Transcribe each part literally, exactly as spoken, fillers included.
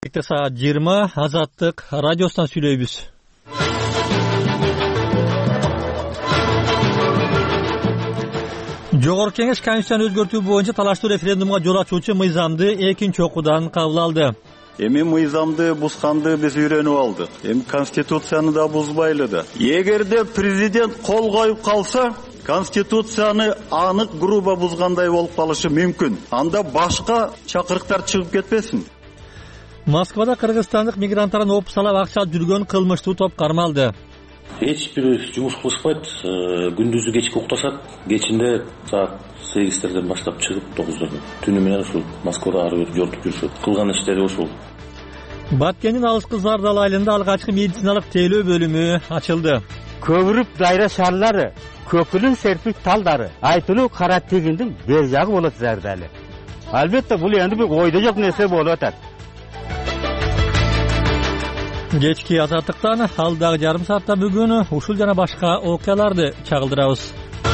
Кечкте саат жыйырма Азаттык радиосунан сүйлөйбүз. Жогорку Кеңеш Конституцияны өзгөртүү боюнча талаштуу референдумга жол ачуучу мыйзамды экинчи окуудан кабыл алды. Эми мыйзамды бузганды биз үйрөнүп алдык. Эми Конституцияны да бузбайлы да. Эгерде президент кол коюп калса, Конституцияны анык грубо бузгандай болуп калышы мүмкүн. Анда башка чакырыктар чыгып кетпесин. Москвада кыргызстандык мигранттардын опсалап акча алып жүргөн кылмыштуу топ кармалды. Эч бир жумуш кылышпайт, күндүзү кечки укташат, кечинде саат сегиздерден баштап чыгып тогуздордо түнү менен ушул Москвада ары бери жортуп жүрүшөт. Кылган иштери ошол. Баткендин алыскы Зардал айылында алгачкы медициналык тейлөө бөлүмү ачылды. Көбүрүп дайра шарлары, көкүлүн серпик талдары, айтылуу кара тегиндин бер жагы болот Зардалы. Албетте бул энди бир ойдо жок нерсе болуп атат. Кечки Азаттыктан алдагы жарым саатта бүгүн ушул жана башка окуяларды чагылдырабыз.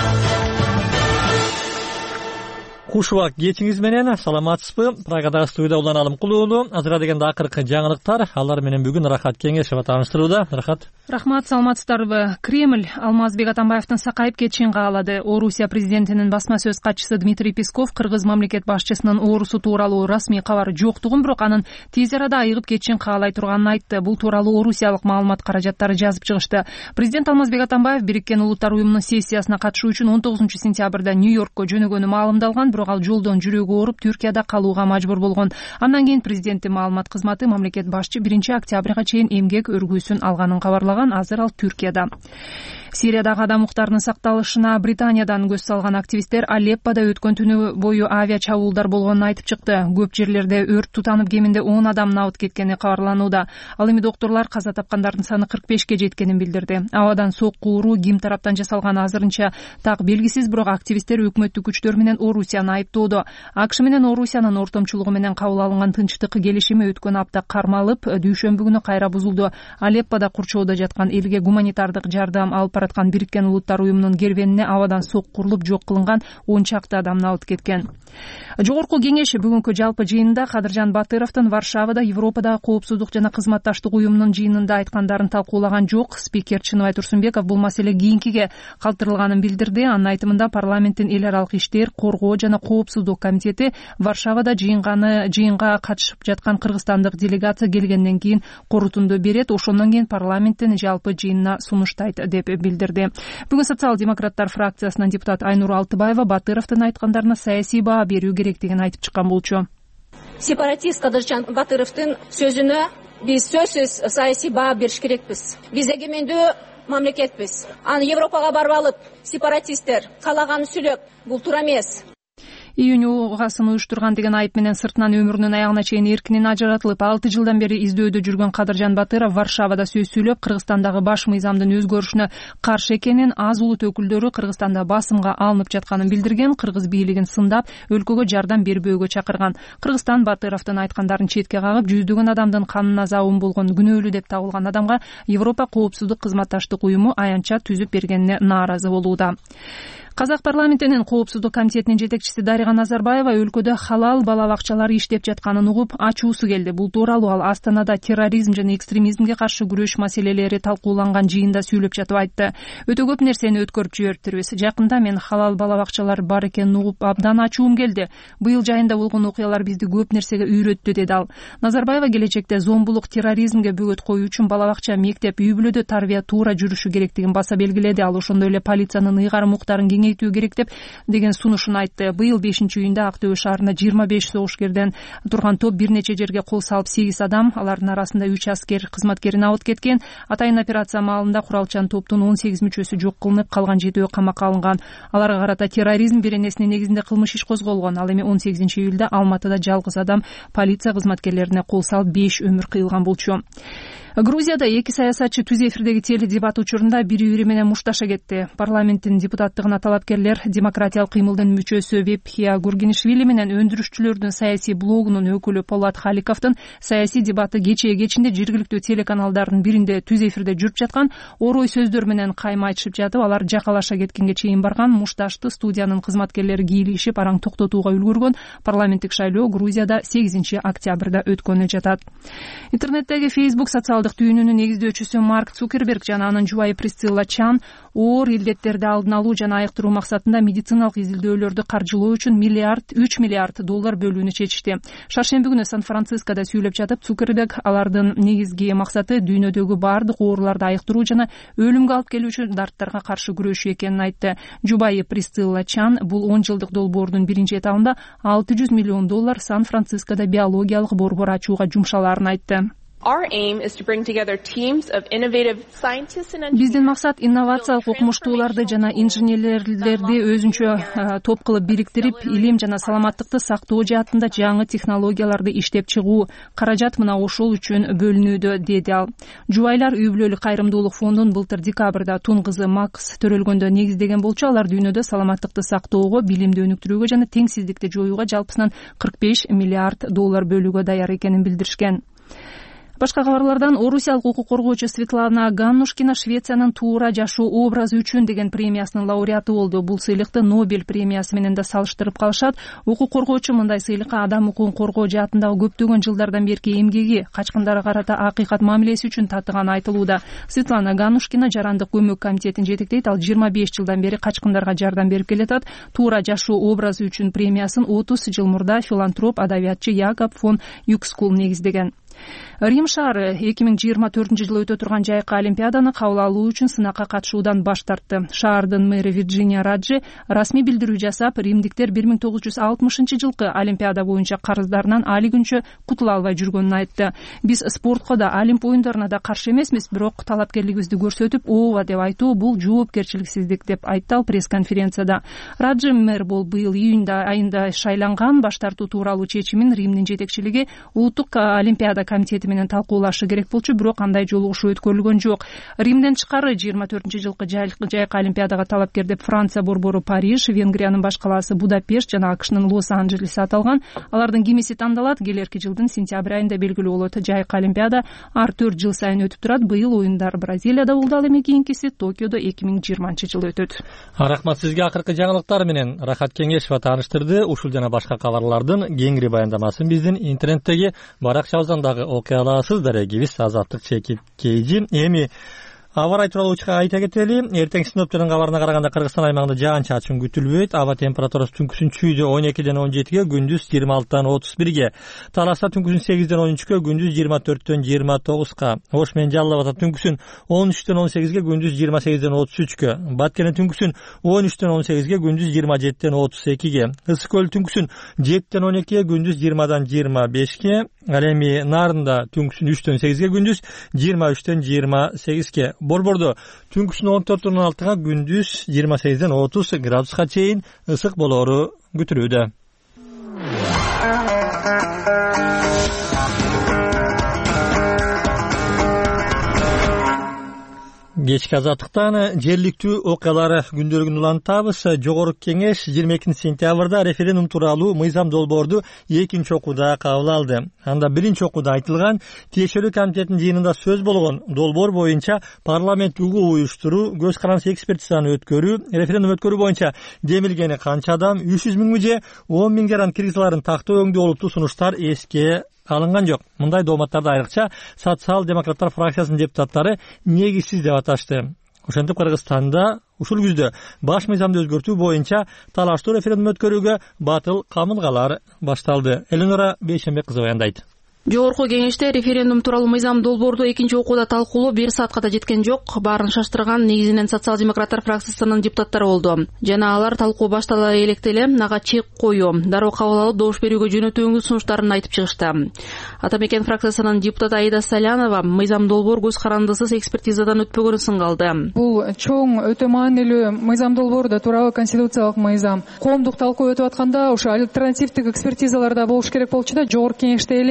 Куш убак кечиңиз менен, саламатсызбы? Прагадагы студияда Улан Алымкулуулу. Азыра дегенде акыркы жаңылыктар, алар менен бүгүн Рахат Кеңешева тааныштырууда. Рахат. Рахмат, саламатсыздарбы? Кремль Алмазбек Атамбаевдин сакайып кетишин каалады. Орусия президентинин басма сөз катчысы Дмитрий Песков кыргыз мамлекет башчысынын оорусу тууралуу расмий кабар жоктугун, бирок анын тез арада айыгып кетишин каалай турганын айтты. Бул тууралуу орусиялык маалымат каражаттары жазып чыгышты. Президент Алмазбек Атамбаев Бириккен Улуттар уюмунун сессиясына катышуу үчүн он тогузунчу сентябрда Нью-Йоркко жөнөгөнү маалымдалган, бирок ал жолдон жүрөгү ооруп Түркияда калууга мажбур болгон. Андан кийин президенттин маалымат кызматы мамлекет башчы биринчи октябрга чейин эмгек өргүүсүн алганын кабарлаган. Азыр ал Түркияда. Сириядагы адам укуктарынын сакталышына Британиядан көз салган активисттер Алеппода өткөн түнү бою авиа чабуулдар болгонун айтып чыкты. Көп жерлерде өрт тутанып, кеминде он адам набыт кеткени кабарланууда. Ал эми доктурлар каза тапкандардын саны кырк бешке жеткенин билдирди. Абадан сокку уруу ким тараптан жасалганы азырынча так белгисиз, бирок активисттер өкмөттүк күчтөр менен Орусияны айыптоодо. АКШ менен Орусиянын ортомчулугу менен кабыл алынган тынчтык келишими өткөн апта кармалып, дүйшөмбү күнү кайра бузулду. Алеппода курчоодо жаткан элге гуманитардык жардам алып бараткан Бириккен Улуттар уюмунун кербенине абадан соккурулуп жок кылынган он чакты адам набыт кеткен. Жогорку Кеңеш бүгүнкү жалпы жыйынында Кадыржан Батыровдун Варшавада Европадагы коопсуздук жана кызматташтык уюмунун жыйынында айткандарын талкуулаган жок. Спикер Чыныбай Турсунбеков бул маселе кийинкиге калтырылганын билдирди. Анын айтымында парламенттин эл аралык иштер, коргоо жана коопсуздук комитети Варшавада жыйынганы жыйынга катышып жаткан кыргызстандык делегация келгенден кийин корутунду берет, ошондон кийин парламенттин жалпы жыйынына сунуштайт деп билдирди. Бүгүн социал-демократтар фракциясынан депутат Айнур Алтыбаева Батыровдун айткандарына саясий баа берүү керектигин айтып чыккан болчу. Сепаратист Кадыржан Батыровдун сөзүнө биз сөзсүз саясий баа бериш керекпиз. Биз эгемендүү мамлекетпиз. Аны Европага барып алып, сепаратисттер калаганын сүйлөп, бул туура эмес. Июнь угасын уюштурган деген айып менен сыртынан өмүрүнүн аягына чейин эркинен ажыратылып, алты жылдан бери издөөдө жүргөн Кадыржан Батыров Варшавада сөз сүйлөп, Кыргызстандагы баш мыйзамдын өзгөрүшүнө каршы экенин, аз улут өкүлдөрү Кыргызстанда басымга алынып жатканын билдирген, кыргыз бийлигин сындап, өлкөгө жардам бербөөгө чакырган. Кыргызстан Батыровдун айткандарын четке кагып, жүздөгөн адамдын канына забын болгон күнөөлүү деп табылган адамга Европа коопсуздук кызматташтык уюму аянтча түзүп бергенине нааразы болууда. Казак парламентинин коопсуздук комитетинин жетекчиси Дарига Назарбаева өлкөдө халал бала бакчалары иштеп жатканын угуп, ачуусу келди. Бул тууралуу ал Астанада терроризм жана экстремизмге каршы күрөш маселелери талкууланган жыйында сүйлөп жатып айтты. Өтө көп нерсени өткөрүп жибериптирбиз. Жакында мен халал бала бакчалар бар экенин угуп, абдан ачуум келди. Быйыл жайында болгон окуялар бизди көп нерсеге үйрөттү, деди ал. Назарбаева келечекте зомбулук, терроризмге бөгөт коюу үчүн бала бакча, мектеп, үй бүлөдө тарбия туура жүрүшү керектигин баса белгиледи. Ал ошондой эле полициянын ыйгарым укуктарын кеңейтүү керек деп деген сунушун айтты. Быйыл бешинчи июнда Ак Төбө шаарында жыйырма беш согушкерден турган топ бир нече жерге кол салып, сегиз адам, алардын арасында үч аскер кызматкери набыт кеткен. Атайын операция маалында куралчан топтун он сегиз мүчөсү жок кылынып, калган жетөө камакка алынган. Аларга карата терроризм беренесинин негизинде кылмыш иш козголгон. Ал эми он сегизинчи июлда Алматыда жалгыз адам полиция кызматкерлерине кол салып беш өмүр кыйылган болчу. Грузияда эки саясатчы түз эфирдеги теледебат учурунда бири бири менен мушташа кетти. Парламенттин депутаттыгына талапкерлер демократиялык кыймылдын мүчөсү Вепхия Гургинишвили менен өндүрүшчүлөрдүн саясий блогунун өкүлү Полат Халиковдун саясий дебаты кечээ кечинде жергиликтүү телеканалдардын биринде түз эфирде жүрүп жаткан орой сөздөр менен кайма айтышып жатып, алар жакалаша кеткенге чейин барган. Мушташты студиянын кызматкерлери кийлишип араң токтотууга үлгүргөн. Парламенттик шайлоо Грузияда сегизинчи октябрда өткөнү жатат. Интернеттеги Facebook социалдык түйүнүнүн негиздөөчүсү Марк Цукерберг жана анын жубайы Присцилла Чан оор илдеттерди алдын алуу жана айыктыруу максатында медициналык изилдөөлөрдү каржылоо үчүн миллиард үч миллиард доллар бөлүүнү чечишти. Шаршемби күнү Сан-Францискода сүйлөп жатып, Цукерберг алардын негизги максаты дүйнөдөгү баардык ооруларды айыктыруу жана өлүмгө алып келүүчү дарттарга каршы күрөшүү экенин айтты. Жубайы Присцилла Чан бул он жылдык долбоордун биринчи этабында алты жүз миллион доллар Сан-Францискода биологиялык борбор ачууга жумшалаарын айтты. Биздин максат инновациялык окумуштууларды жана инженерлерди өзүнчө топ кылып бириктирип, илим жана саламаттыкты сактоо жаатында жаңы технологияларды иштеп чыгуу. Каражат мына ошол үчүн бөлүнүүдө, деди ал. Жубайлар үй бүлөлүк кайрымдуулук фондун былтыр декабрда тун кызы Макс төрөлгөндө негиздеген болчу. Алар дүйнөдө саламаттыкты сактоого, билимди өнүктүрүүгө жана теңсиздикти жоюуга жалпысынан кырк беш миллиард доллар бөлүүгө даяр экенин билдиришкен. Башка кабарлардан орусиялык укук коргоочу Светлана Ганнушкина Швециянын туура жашоо образы үчүн деген премиясынын лауреаты болду. Бул сыйлыкты Нобель премиясы менен да салыштырып калышат. Укук коргоочу мындай сыйлыкка адам укугун коргоо жаатындагы көптөгөн жылдардан берки эмгеги, качкындарга карата акыйкат мамилеси үчүн татыганы айтылууда. Светлана Ганнушкина жарандык көмөк комитетин жетектейт. Ал жыйырма беш жылдан бери качкындарга жардам берип келатат. Туура жашоо образы үчүн премиясын отуз жыл мурда филантроп адабиятчы Якоб фон Юкскул негиздеген. Рим шаары эки миң жыйырма төртүнчү жылы өтө турган жайкы олимпиаданы кабыл алуу үчүн сынакка катышуудан баш тартты. Шаардын мэри Вирджиния Раджи расмий билдирүү жасап, римдиктер бир миң тогуз жүз алтымышынчы жылкы олимпиада боюнча карыздарынан али күнчө кутула албай жүргөнүн айтты. Биз спортко да, Олимп оюндарына да каршы эмесмиз, бирок талапкерлигибизди көрсөтүп, ооба деп айтуу бул жоопкерчиликсиздик деп айтты ал пресс-конференцияда. Раджи мэр болуп быйыл июнда айында шайланган. Баш тартуу тууралуу чечимин Римдин жетекчилиги улуттук олимпиада комитети менен талкуулашы керек болчу, бирок андай жолугушуу өткөрүлгөн жок. Римден тышкары жыйырма төртүнчү жылкы жайкы олимпиадага талапкер деп Франция борбору Париж, Венгриянын баш калаасы Будапешт жана АКШнын Лос-Анджелеси аталган. Алардын кимиси тандалат. Келерки жылдын сентябрь айында белгилүү болот. Жайкы олимпиада ар төрт жыл сайын өтүп турат. Быйыл оюндар Бразилияда болду, ал эми кийинкиси Токиодо эки миң жыйырманчы жылы өтөт. Рахмат сизге. Акыркы жаңылыктар менен Рахат Кеңешова тааныштырды. Ушул жана башка кабарлардын кеңири баяндамасын биздин интернеттеги баракчабыздан дагы окуй аласыз. Дарегибиз Азаттык Чекит Кейжи. Эми аба райы тууралуу айта кетели. Эртең синоптиктердин кабарына караганда Кыргызстан аймагында жаан-чачын күтүлбөйт. Аба температурасы түнкүсүн чүйдө он экиден он жетиге, күндүз жыйырма алтыдан отуз бирге. Таласта түнкүсүн сегизден он үчкө, күндүз жыйырма төрттөн жыйырма тогузга. Ош менен Жалал Абадта түнкүсүн он үчтөн он сегизге, күндүз жыйырма сегизден отуз үчкө. Баткенде түнкүсүн он үчтөн он сегизге, күндүз жыйырма жетиден отуз экиге. Ысык көл түнкүсүн жетиден он экиге, күндүз жыйырмадан жыйырма бешке. Ал эми Нарында түнкүсүн үчтөн сегизге, күндүз жыйырма үчтөн жыйырма сегизге. Борбордо түнкүсүн он төрттөн он алтыга, күндүз жыйырма сегизден отуз градуска чейин ысык болоору күтүлүүдө. Кечки Азаттыктан жергиликтүү окуялар күндөлүгүн улантабыз. Жогорку Кеңеш жыйырма экинчи сентябрда референдум тууралуу мыйзам долбоорду экинчи окууда кабыл алды. Анда биринчи окууда айтылган тиешелүү комитеттин жыйынында сөз болгон долбоор боюнча парламент угуу уюштуруу, көз карандысыз экспертизаны өткөрүү, референдум өткөрүү боюнча демилгени канча адам, үч жүз миңби же он миң жаран киргизларын тактоо өңдүү олуттуу сунуштар эске алынган жок. Мындай дооматтарды айрыкча социал-демократтар фракциясынын депутаттары негизсиз деп аташты. Ошентип Кыргызстанда ушул күздө баш мыйзамды өзгөртүү боюнча талаштуу референдум өткөрүүгө батыл камылгалар башталды. Эленора Бейшембек кызы баяндайт. Жогорку Кеңеште референдум тууралуу мыйзам долбоорду экинчи окууда талкуулоо бир саатка да жеткен жок. Баарын шаштырган негизинен социал-демократтар фракциясынын депутаттары болду. Жана алар талкуу баштала электе эле ага чек коюу, дароо кабыл алып добуш берүүгө жөнөтүү өңдүү сунуштарын айтып чыгышты. Атамекен фракциясынын депутаты Аида Салянова мыйзам долбоор көз карандысыз экспертизадан өтпөгөнүн сыңгалды. Бул чоң өтө маанилүү мыйзам долбоору тууралуу конституциялык мыйзам. Коомдук талкуу өтүп атканда ошо альтернативдик экспертизалар да болуш керек болчу да, Жогорку Кеңеште эле эмес.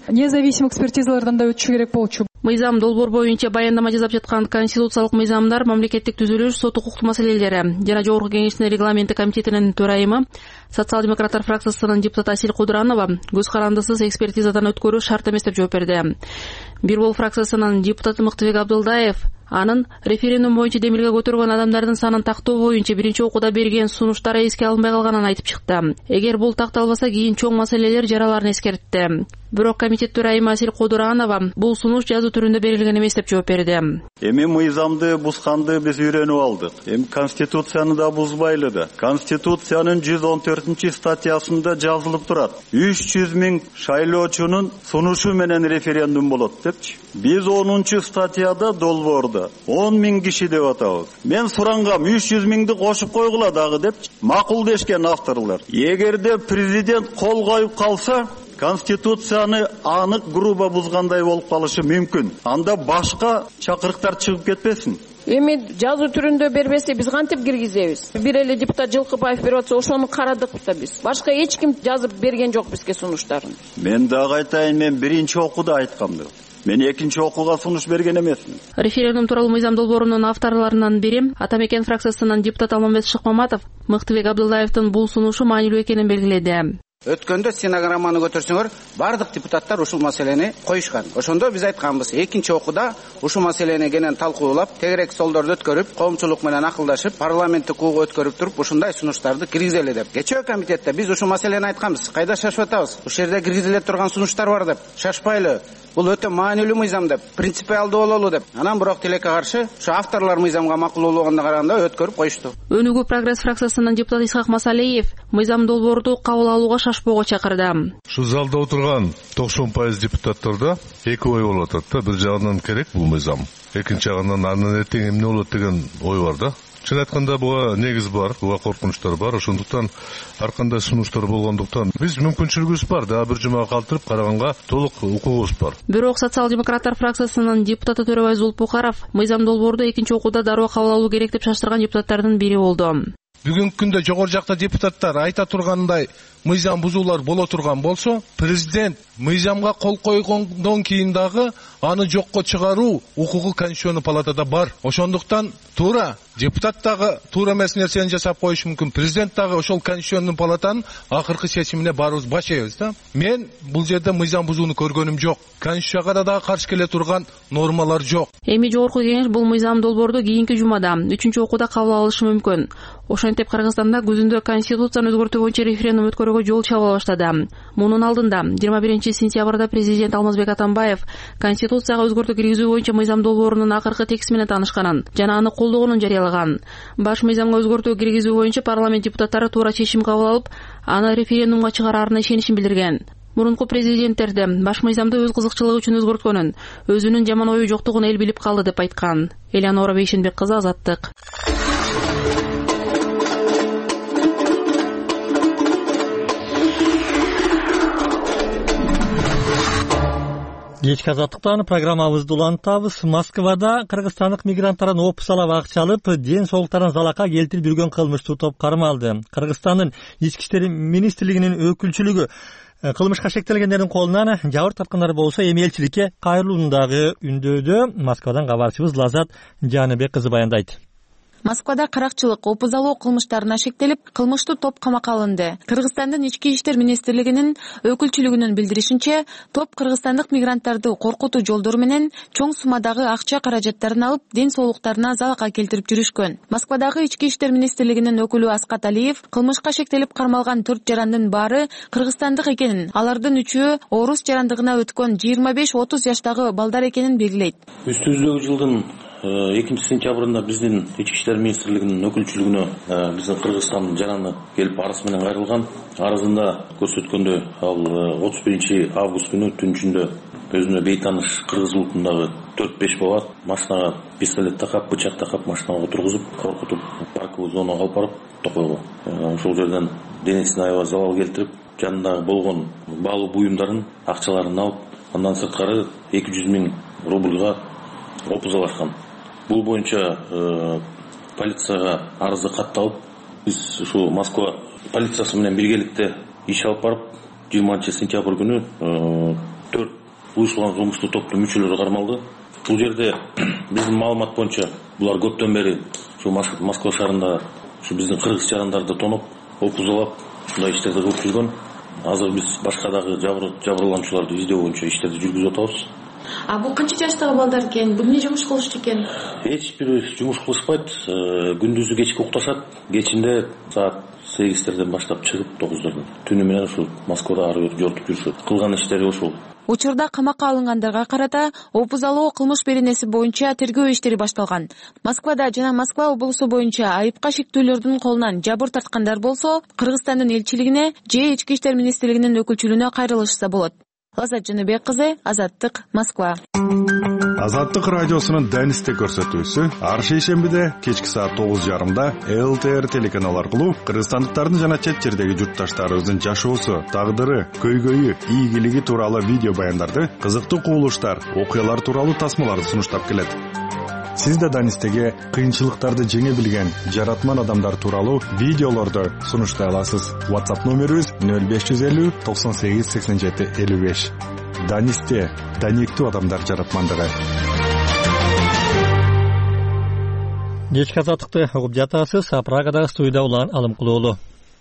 независимый экспертизалардан да өтүшү керек болчу. Мыйзам долбоор боюнча баяндама жасап жаткан конституциялык мыйзамдар, мамлекеттик түзүлүш, сот укуктуу маселелери жана Жогорку Кеңештин регламенти комитетинин төрайымы, социал-демократтар фракциясынын депутаты Асель Кудуранова көз карандысыз экспертизадан өткөрүү шарт эмес деп жооп берди. Бир Бол фракциясынын депутаты Мыктыбек Абдылдаев анын референдум боюнча демилге көтөргөн адамдардын санын тактоо боюнча биринчи окууда берген сунуштары эске алынбай калганын айтып чыкты. Эгер бул такталбаса, кийин чоң маселелер жараларын эскертти. Бирок комитет төрайымы Асель Кудуранова бул сунуш жазуу түрүндө берилген эмес деп жооп берди. Эми мыйзамды бузганды биз үйрөнүп алдык. Эми конституцияны да бузбайлы да. Конституциянын жүз он төртүнчү статьясында жазылып турат. үч жүз миң шайлоочунун сунушу менен референдум болот депчи. Биз онунчу статьяда долбоордо он миң киши деп атабыз. Мен сурангам үч жүз миңди кошуп койгула дагы депчи. Макул дешкен авторлор. Эгерде президент кол коюп калса, Конституцияны анык грубо бузгандай болуп калышы мүмкүн. Анда башка чакырыктар чыгып кетпесин. Эми жазуу түрүндө бербесе биз кантип киргизебиз? Бир эле депутат Жылкыбаев берип атса, ошону карадык да биз. Башка эч ким жазып берген жок бизге сунуштарын. Мен дагы айтайын, мен биринчи окууда айткам деп. Мен экинчи окууга сунуш берген эмесмин. Референдум тууралуу мыйзам долбоорунун авторлорунан бири Атамекен фракциясынын депутаты Алмамбет Шыкмаматов Мыктыбек Абдылдаевдин бул сунушу маанилүү экенин белгиледи. Өткөндө стенограмманы көтөрсөңөр, бардык депутаттар ушул маселени коюшкан. Ошондо биз айтканбыз, экинчи окууда ушул маселени кенен талкуулап, тегерек столдорду өткөрүп, коомчулук менен акылдашып, парламенттик куугу өткөрүп туруп, ушундай сунуштарды киргизели деп. Кечээ комитетте биз ушул маселени айтканбыз. Кайда шашып атабыз? Ушул жерде киргизиле турган сунуштар бар деп. Шашпайлы. Бул өтө маанилүү мыйзам деп, принципиалдуу бололу деп. Анан бирок тилекке каршы, ушу авторлор мыйзамга макул болгонуна караганда өткөрүп коюшту. Өнүгүү прогресс фракциясынын депутаты Исхак Масалиев мыйзам долбоорду кабыл алууга шашпоого чакырды. Ушу залда отурган токсон пайыз депутаттарда эки ой болуп атат да. Бир жагынан керек бул мыйзам. Экинчи жагынан андан эртең эмне болот деген ой бар да. Чын айтканда буга негиз бар, буга коркунучтар бар. Ошондуктан ар кандай сунуштар болгондуктан биз мүмкүнчүлүгүбүз бар да, бир жумага калтырып караганга толук укугубуз бар. Бирок социал-демократтар фракциясынын депутаты Төрөбай Зулпукаров мыйзам долбоорду экинчи окууда дароо кабыл алуу керек деп шаштырган депутаттардын бири болду. Бүгүнкү күндө жогору жакта депутаттар айта тургандай мыйзам бузуулар боло турган болсо, президент мыйзамга кол койгондон кийин дагы аны жокко чыгаруу укугу Конституцион палатада бар. Ошондуктан туура депутат дагы туура эмес нерсени жасап коюшу мүмкүн. Президент дагы ошол Конституцион палатанын акыркы чечимине барыбыз башайбыз да. Мен бул жерде мыйзам бузууну көргөнүм жок. Конституцияга да каршы келе турган нормалар жок. Эми Жогорку Кеңеш бул мыйзам долбоорду кийинки жумада үчүнчү окууда кабыл алышы мүмкүн. Ошентип Кыргызстанда күзүндө Конституцияны өзгөртүү боюнча референдум өткөрүүгө жол чаба баштады. Мунун алдында жыйырма биринчи сентябрда президент Алмазбек Атамбаев Конституцияга өзгөртүү киргизүү боюнча мыйзам долбоорунун акыркы текстиси менен таанышканын жана аны колдогонун жарыялаган. Баш мыйзамга өзгөртүү киргизүү боюнча парламент депутаттары туура чечим кабыл алып, аны референдумга чыгараарына ишенишин билдирген. Мурунку президенттерде баш мыйзамды өз кызыкчылыгы үчүн өзгөрткөнүн, өзүнүн жаман ою жоктугун эл билип калды деп айткан. Элеонора Бейшенбек кызы, Азаттык. Кечки Азаттыктан программабызды улантабыз. Москвада кыргызстандык мигранттардан опусалап акча алып, ден соолуктарын залакка келтирип жүргөн кылмыштуу топ кармалды. Кыргызстандын ички иштер министрлигинин өкүлчүлүгү кылмышка шектелгендердин колунан жабыр тарткандар болсо эми элчиликке кайрылуундагы үндөөдө. Москвадан кабарчыбыз Лазат Жаныбек кызы баяндайт. Москвада каракчылык, опузалоо кылмыштарына шектелип, кылмыштуу топ камакка алынды. Кыргызстандын ички иштер министрлигинин өкүлчүлүгүнүн билдиришинче, топ кыргызстандык мигранттарды коркутуу жолдору менен чоң суммадагы акча каражаттарын алып, ден соолуктарына залакка келтирип жүрүшкөн. Москвадагы ички иштер министрлигинин өкүлү Аскат Алиев кылмышка шектелип кармалган төрт жарандын баары кыргызстандык экенин, алардын үчөө орус жарандыгына өткөн жыйырма беш отуз жаштагы балдар экенин белгилейт. Үстүбүздөгү жылдын экинчи сентябрында биздин ички иштер министрлигинин өкүлчүлүгүнө биздин Кыргызстан жараны келип арыз менен кайрылган. Арызында көрсөткөндөй, ал отуз биринчи август күнү түн ичинде өзүнө бейтаныш кыргыз улутундагы төрт беш бала машинага пистолет такап, бычак такап машинага отургузуп, коркутуп, парковый зонага алып барып токойгон. Ошол жерден денесине аябай залал келтирип, жанындагы болгон баалуу буюмдарын, акчаларын алып, андан сырткары эки жүз миң рубльга опузалашкан. Бул боюнча э, полицияга арызы катталып, биз ушу Москва полициясы менен биргеликте иш алып барып, жыйырманчы сентябрь күнү э, төрт уюштурулган кылмыштуу топтун мүчөлөрү кармалды. Бул жерде биздин маалымат боюнча булар көптөн бери ушу Москва шаарында ушу биздин кыргыз жарандарды тоноп, опузалап, ушундай иштерди кылып жүргөн. Азыр биз башка дагы жабырлануучуларды издөө боюнча иштерди жүргүзүп атабыз. А бул канча жаштагы балдар экен? Эмне жумуш кылышты экен? Эч бир жумуш кылышпайт. Күндүзү кечки укташат, кечинде саат сегиздерден баштап чыгып тогуздордон түнү менен ушул Москвада ары бери жортуп жүрүшөт. Кылган иштери ошол. Учурда камакка алынгандарга карата опузалоо кылмыш беренеси боюнча тергөө иштери башталган. Москвада жана Москва облусу боюнча айыпка шектүүлөрдүн колунан жабыр тарткандар болсо, Кыргызстандын элчилигине же Ички иштер министрлигинин өкүлчүлүгүнө кайрылышса болот. Азат Жаныбек кызы, Азаттык, Москва. Азаттык радиосунун Данисте көрсөтүүсү ар шейшембиде кечки саат тогуз жарымда эл тэ эр телеканалы аркылуу кыргызстандыктардын жана чет жердеги журтташтарыбыздын жашоосу, тагдыры, көйгөйү, ийгилиги тууралуу видео баяндарды, кызыктуу кубулуштар, окуялар тууралуу тасмаларды сунуштап келет. Сиз да Данистеге кыйынчылыктарды жеңе билген жаратман адамдар тууралуу видеолорду сунуштай аласыз. WhatsApp номерибиз нөл беш жүз элүү токсон сегиз сексен жети элүү беш. Данисте даниктүү адамдар жаратмандыгы. Кечки азаттыкты угуп жатасыз. Прагадагы студияда улан Алымкулуулу.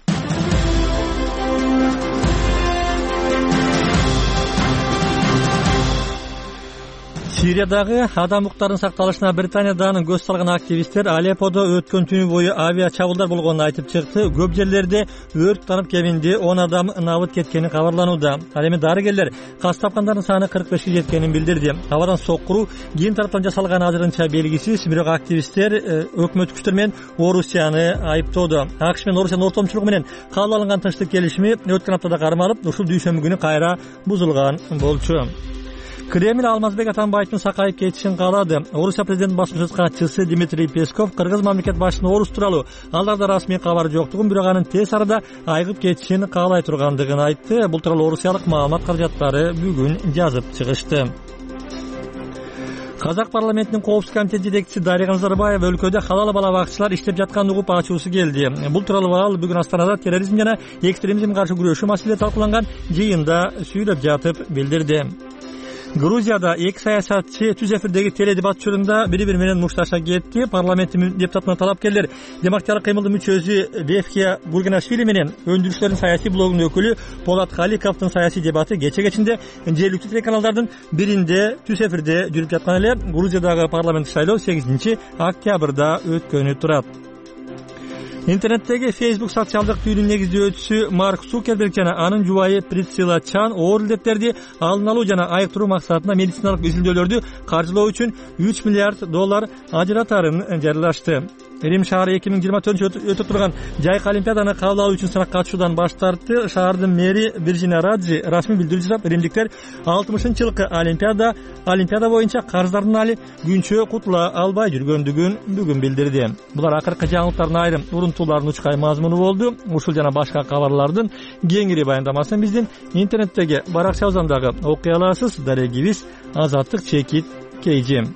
Сириядагы адам укуктарынын сакталышына Британиядан көз салган активисттер Алепподо өткөн түнү бою авиа чабуулдар болгонун айтып чыкты. Көп жерлерде өрт танып кеминде он адам набыт кеткени кабарланууда. Ал эми дарыгерлер кас тапкандардын саны кырк бешке жеткенин билдирди. Абадан соккуруу кийин тараптан жасалган азырынча белгисиз, бирок активисттер өкмөт күчтөр менен Орусияны айыптоодо. АКШ менен Орусиянын ортомчулугу менен кабыл алынган тынчтык келишими өткөн аптада кармалып, ушул дүйшөмбү күнү кайра бузулган болчу. Кремль Алмазбек Атамбаевдин сакайып кетишин каалады. Орусия президентинин басма сөз катчысы Дмитрий Песков кыргыз мамлекет башчысынын орус тууралуу аларда расмий кабар жоктугун, бирок анын тез арада айыгып кетишин каалай тургандыгын айтты. Бул тууралуу орусиялык маалымат каражаттары бүгүн жазып чыгышты. Казак парламентинин коопсуздук комитети жетекчиси Дарига Назарбаева өлкөдө халал бала бакчылар иштеп жатканын угуп ачуусу келди. Бул тууралуу ал бүгүн Астанада терроризм жана экстремизмге каршы күрөшүү маселеси талкууланган жыйында сүйлөп жатып билдирди. Грузияда эки саясатчы түз эфирдеги теледебат учурунда бири-бири менен мушташа кетти. Парламенттин депутатына талапкерлер демократиялык кыймылдын мүчөсү Левхия Бурганашвили менен өндүрүшчүлөрдүн саясий блогунун өкүлү Полат Халиковдун саясий дебаты кече кечинде жергиликтүү телеканалдардын биринде түз эфирде жүрүп жаткан эле. Грузиядагы парламенттик шайлоо сегизинчи октябрда өткөнү турат. Интернеттеги Facebook социалдык түйүнүн негиздөөчүсү Марк Цукерберг жана анын жубайы Присцилла Чан оор илдеттерди алдын алуу жана айыктыруу максатында медициналык изилдөөлөрдү каржылоо үчүн үч миллиард доллар ажыратарын жарыялашты. Рим шаары эки миң жыйырма төртүнчү өтө турган жайкы олимпиаданы кабыл алуу үчүн сынакка катышуудан баш тартты. Шаардын мэри Вирджиния Раджи расмий билдирүү жасап, римдиктер алтымышынчы жылкы олимпиада олимпиада боюнча карыздардын али күнчө кутула албай жүргөндүгүн бүгүн билдирди. Булар акыркы жаңылыктардын айрым урунтуулардын учкай мазмуну болду. Ушул жана башка кабарлардын кеңири баяндамасын биздин интернеттеги баракчабыздагы окуй аласыз. Дарегибиз Азаттык чекит кейжи.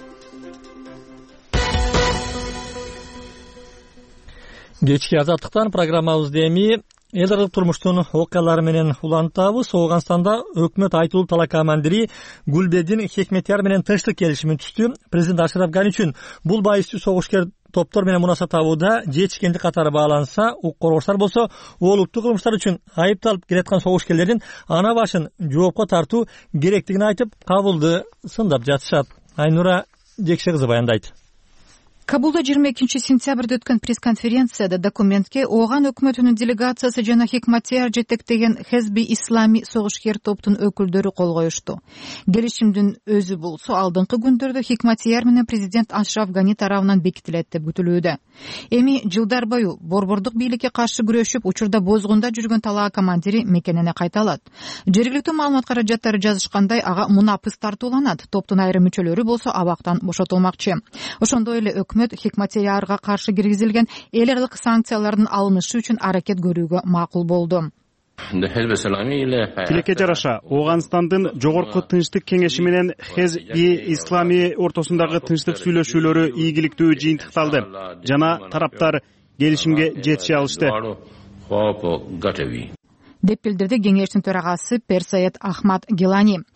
Кечки азаттыктан программабызды эми эл аралык турмуштун окуялары менен улантабыз. Ооганстанда өкмөт айтылуу талакамандири Гулбедин Хекметияр менен тынчтык келишими түздү. Президент Ашраф Гани үчүн бул байыстуу согушкер топтор менен мунасабат табууда жетишкендик катары бааланса, укук болсо олуттуу кылмыштар үчүн айыпталып келаткан согушкерлердин ана башын жоопко тартуу керектигин айтып, кабылды сындап жатышат. Айнура Жекше кызы баяндайт. Кабулда жыйырма экинчи сентябрда өткөн пресс-конференцияда документке Ооган өкмөтүнүн делегациясы жана Хекматияр жетектеген Хезби Ислами согушкер топтун өкүлдөрү кол коюшту. Келишимдин өзү болсо алдыңкы күндөрдө Хекматияр менен президент Ашраф Гани тарабынан бекитилет деп күтүлүүдө. Эми жылдар бою борбордук бийликке каршы күрөшүп, учурда бозгунда жүргөн талаа командири мекенине кайталат. Жергиликтүү маалымат каражаттары жазышкандай, ага мунапыс тартууланат. Топтун айрым мүчөлөрү болсо абактан бошотулмакчы. Ошондой эле өкмөт Хекматиярга каршы киргизилген эл аралык санкциялардын алынышы үчүн аракет көрүүгө макул болду. Тилекке жараша, Ооганстандын жогорку тынчтык кеңеши менен Хезби Ислами ортосундагы тынчтык сүйлөшүүлөрү ийгиликтүү жыйынтыкталды жана тараптар келишимге жетише алышты деп билдирди кеңештин төрагасы Персаят Ахмад Гелани.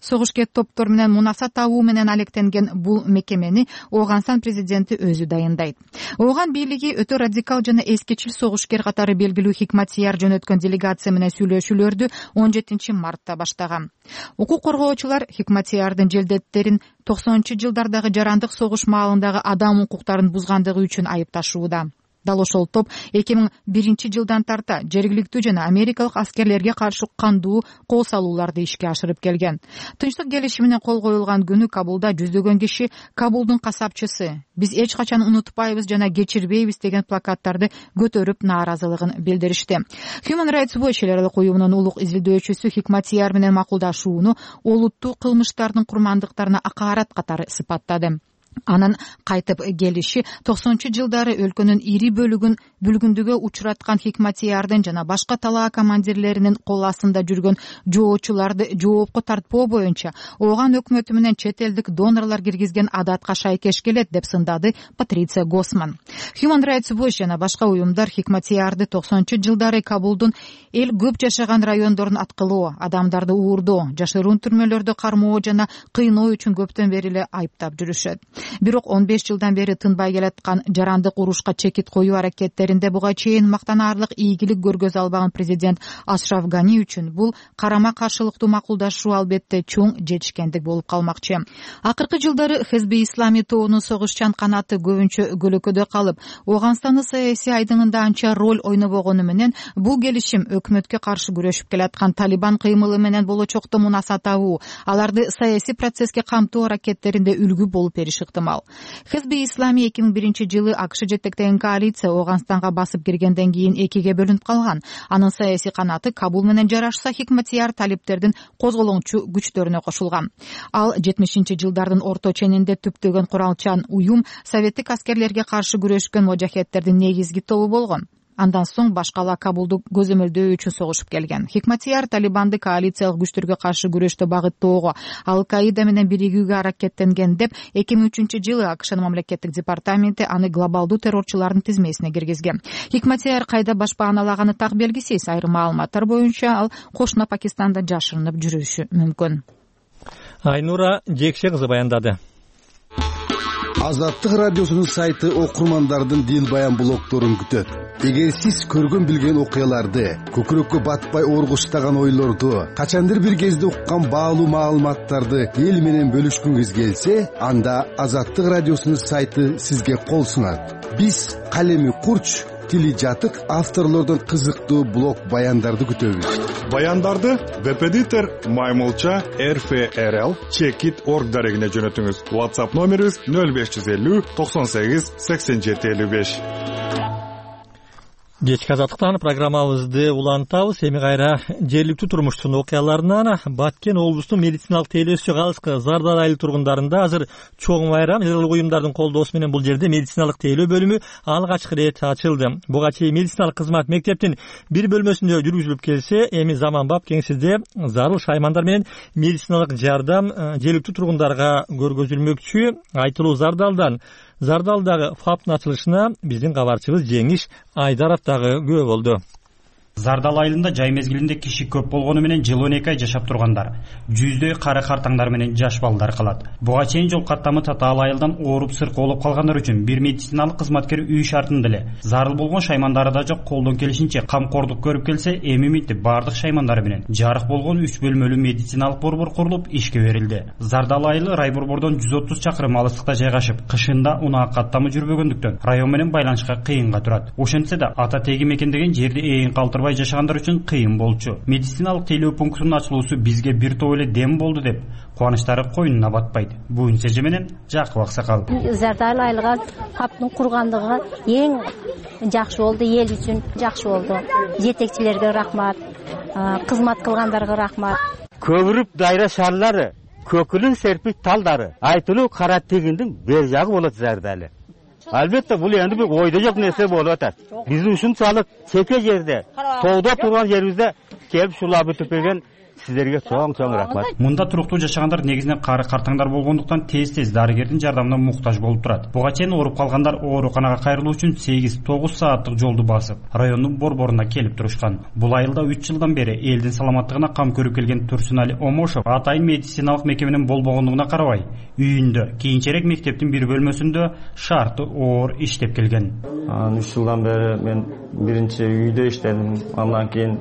согушкер топтор менен мунаса табуу менен алектенген бул мекемени Ооганстан президенти өзү дайындайт. Ооган бийлиги өтө радикал жана эскечил согушкер катары белгилүү Хикматияр жөнөткөн делегация менен сүйлөшүүлөрдү он жетинчи мартта баштаган. Укук коргоочулар Хикматиярдын желдеттерин токсонунчу жылдардагы жарандык согуш маалындагы адам укуктарын бузгандыгы үчүн айыпташууда. Дал ошол топ эки миң биринчи жылдан тарта жергиликтүү жана америкалык аскерлерге каршы кандуу кол салууларды ишке ашырып келген. Тынчтык келишимине кол коюлган күнү Кабулда жүздөгөн киши «Кабулдун касапчысы, биз эч качан унутпайбыз жана кечирбейбиз» деген плакаттарды көтөрүп нааразылыгын билдиришти. Human Rights Watch эл аралык уюмунун улук изилдөөчүсү Хикматияр менен макулдашууну олуттуу кылмыштардын курмандыктарына акаарат катары сыпаттады. Анын кайтып келиши токсонунчу жылдары өлкөнүн ири бөлүгүн бүлгүндүгө учураткан Хикматиярдын жана башка талаа командирлеринин кол астында жүргөн жоочуларды жоопко тартпоо боюнча Ооган өкмөтү менен чет элдик донорлор киргизген адатка шайкеш келет деп сындады Патриция Госман. Human Rights Watch жана башка уюмдар Хикматиярды токсонунчу жылдары Кабулдун эл көп жашаган райондорун аткылоо, адамдарды уурдоо, жашыруун түрмөлөрдө кармоо жана кыйноо үчүн көптөн бери эле айыптап жүрүшөт. Бирок он беш жылдан бери тынбай келаткан жарандык урушка чекит коюу аракеттеринде буга чейин мактанаарлык ийгилик көргөзө албаган президент Ашраф Гани үчүн бул карама каршылыктуу макулдашуу албетте чоң жетишкендик болуп калмакчы. Акыркы жылдары Хизби Ислами тобунун согушчан канаты көбүнчө көлөкөдө калып, Ооганстандын саясий айдыңында анча роль ойнобогону менен бул келишим өкмөткө каршы күрөшүп келаткан Талибан кыймылы менен болочокто мунаса табуу, аларды саясий процесске камтоо аракеттеринде үлгү болуп бериши ыктымал. Хизби Ислами эки миң биринчи жылы АКШ жетектеген коалиция Ооганстанга басып киргенден кийин экиге бөлүнүп калган. Анын саясий канаты Кабул менен жарашса Хикматияр талиптердин козголоңчу күчтөрүнө кошулган. Ал жетимишинчи жылдардын орто ченинде түптөгөн куралчан уюм советтик аскерлерге каршы күрөшкөн мужахедтердин негизги тобу болгон. Андан соң башкала Кабулду көзөмөлдөө үчүн согушуп келген. Хикматияр Талибанды коалициялык күчтөргө каршы күрөштө багыттоого, Ал-Каида менен биригүүгө аракеттенген деп эки миң үчүнчү жылы АКШнын мамлекеттик департаменти аны глобалдуу террорчулардын тизмесине киргизген. Хикматияр кайда башпааналаганы так белгисиз. Айрым маалыматтар боюнча ал кошуна Пакистанда жашырынып жүрүшү мүмкүн. Айнура Жекше кызы баяндады. Азаттык радиосунун сайты окурмандардын дил баян блогторун күтөт. Эгер сиз көргөн билген окуяларды, көкүрөккө батпай оргуштаган ойлорду, качандыр бир кезде уккан баалуу маалыматтарды эл менен бөлүшкүңүз келсе, анда Азаттык радиосунун сайты сизге кол сунат. Биз калеми курч, тили жатык авторлордон кызыктуу блог баяндарды күтөбүз. Баяндарды Веб-эдитор Маймылча эр эф эр эл чекит точка орг дарегине жөнөтүңүз. WhatsApp номерибиз нөл беш жүз элүү токсон сегиз сексен жети элүү беш. Кечки азаттыктан программабызды улантабыз. Эми кайра жергиликтүү турмуштун окуяларынан Баткен облустун медициналык тейлөөсү калыскы Зардал айыл тургундарында азыр чоң байрам. Эл аралык уюмдардын колдоосу менен бул жерде медициналык тейлөө бөлүмү алгачкы ирет ачылды. Буга чейин медициналык кызмат мектептин бир бөлмөсүндө жүргүзүлүп келсе, эми заманбап кеңсизде зарыл шаймандар менен медициналык жардам жергиликтүү тургундарга көргөзүлмөкчү. Айтылуу Зардалдан Зардалдагы фаптын ачылышына биздин кабарчыбыз Жеңиш Айдаров дагы күбө болду. Зардал айылында жай мезгилинде киши көп болгону менен жыл он эки ай жашап тургандар, жүздөй кары картаңдар менен жаш балдар калат. Буга чейин жол каттамы татаал айылдан ооруп сыркы болуп калгандар үчүн бир медициналык кызматкер үй шартында эле зарыл болгон шаймандары да жок, колдон келишинче камкордук көрүп келсе, эми үмүттүү бардык шаймандары менен жарык болгон үч бөлмөлүү медициналык борбор курулуп ишке берилди. Зардал айылы райборбордон жүз отуз чакырым алыстыкта жайгашып, кышында унаа каттамы жүрбөгөндүктөн район менен байланышка кыйынга турат. Ошентсе да ата теги мекендеген жерди ээн калтыр жашагандар үчүн кыйын болчу. Медициналык тейлөө пунктунун ачылуусу бизге бир топ эле дем болду деп кубанычтары койнуна батпайт. Буун сежи менен Жакып Аксакал. Зардал айылга фаптын кургандыгы эң жакшы болду, эл үчүн жакшы болду. Жетекчилерге рахмат, кызмат кылгандарга рахмат. Көбүрүп дайра шарлары, көкүлүн серпик талдары, айтылуу кара тегиндин бер жагы болот Зардалы. Албетте бул энди бир ойдо жок нерсе болуп атат. Биз ушунчалык чеке жерде, тоодо турган жерибизде келип шулап бүтүп келген сиздерге чоң чоң рахмат. Мында туруктуу жашагандар негизинен кары картаңдар болгондуктан тез-тез дарыгердин жардамына муктаж болуп турат. Буга чейин ооруп калгандар ооруканага кайрылуу үчүн сегиз тогуз сааттык жолду басып, райондун борборуна келип турушкан. Бул айылда үч жылдан бери элдин саламаттыгына кам көрүп келген Турсунали Омошов атайын медициналык мекеменин болбогондугуна карабай, үйүндө, кийинчерээк мектептин бир бөлмөсүндө шарты оор иштеп келген. үч жылдан бери мен биринчи үйдө иштедим, андан кийин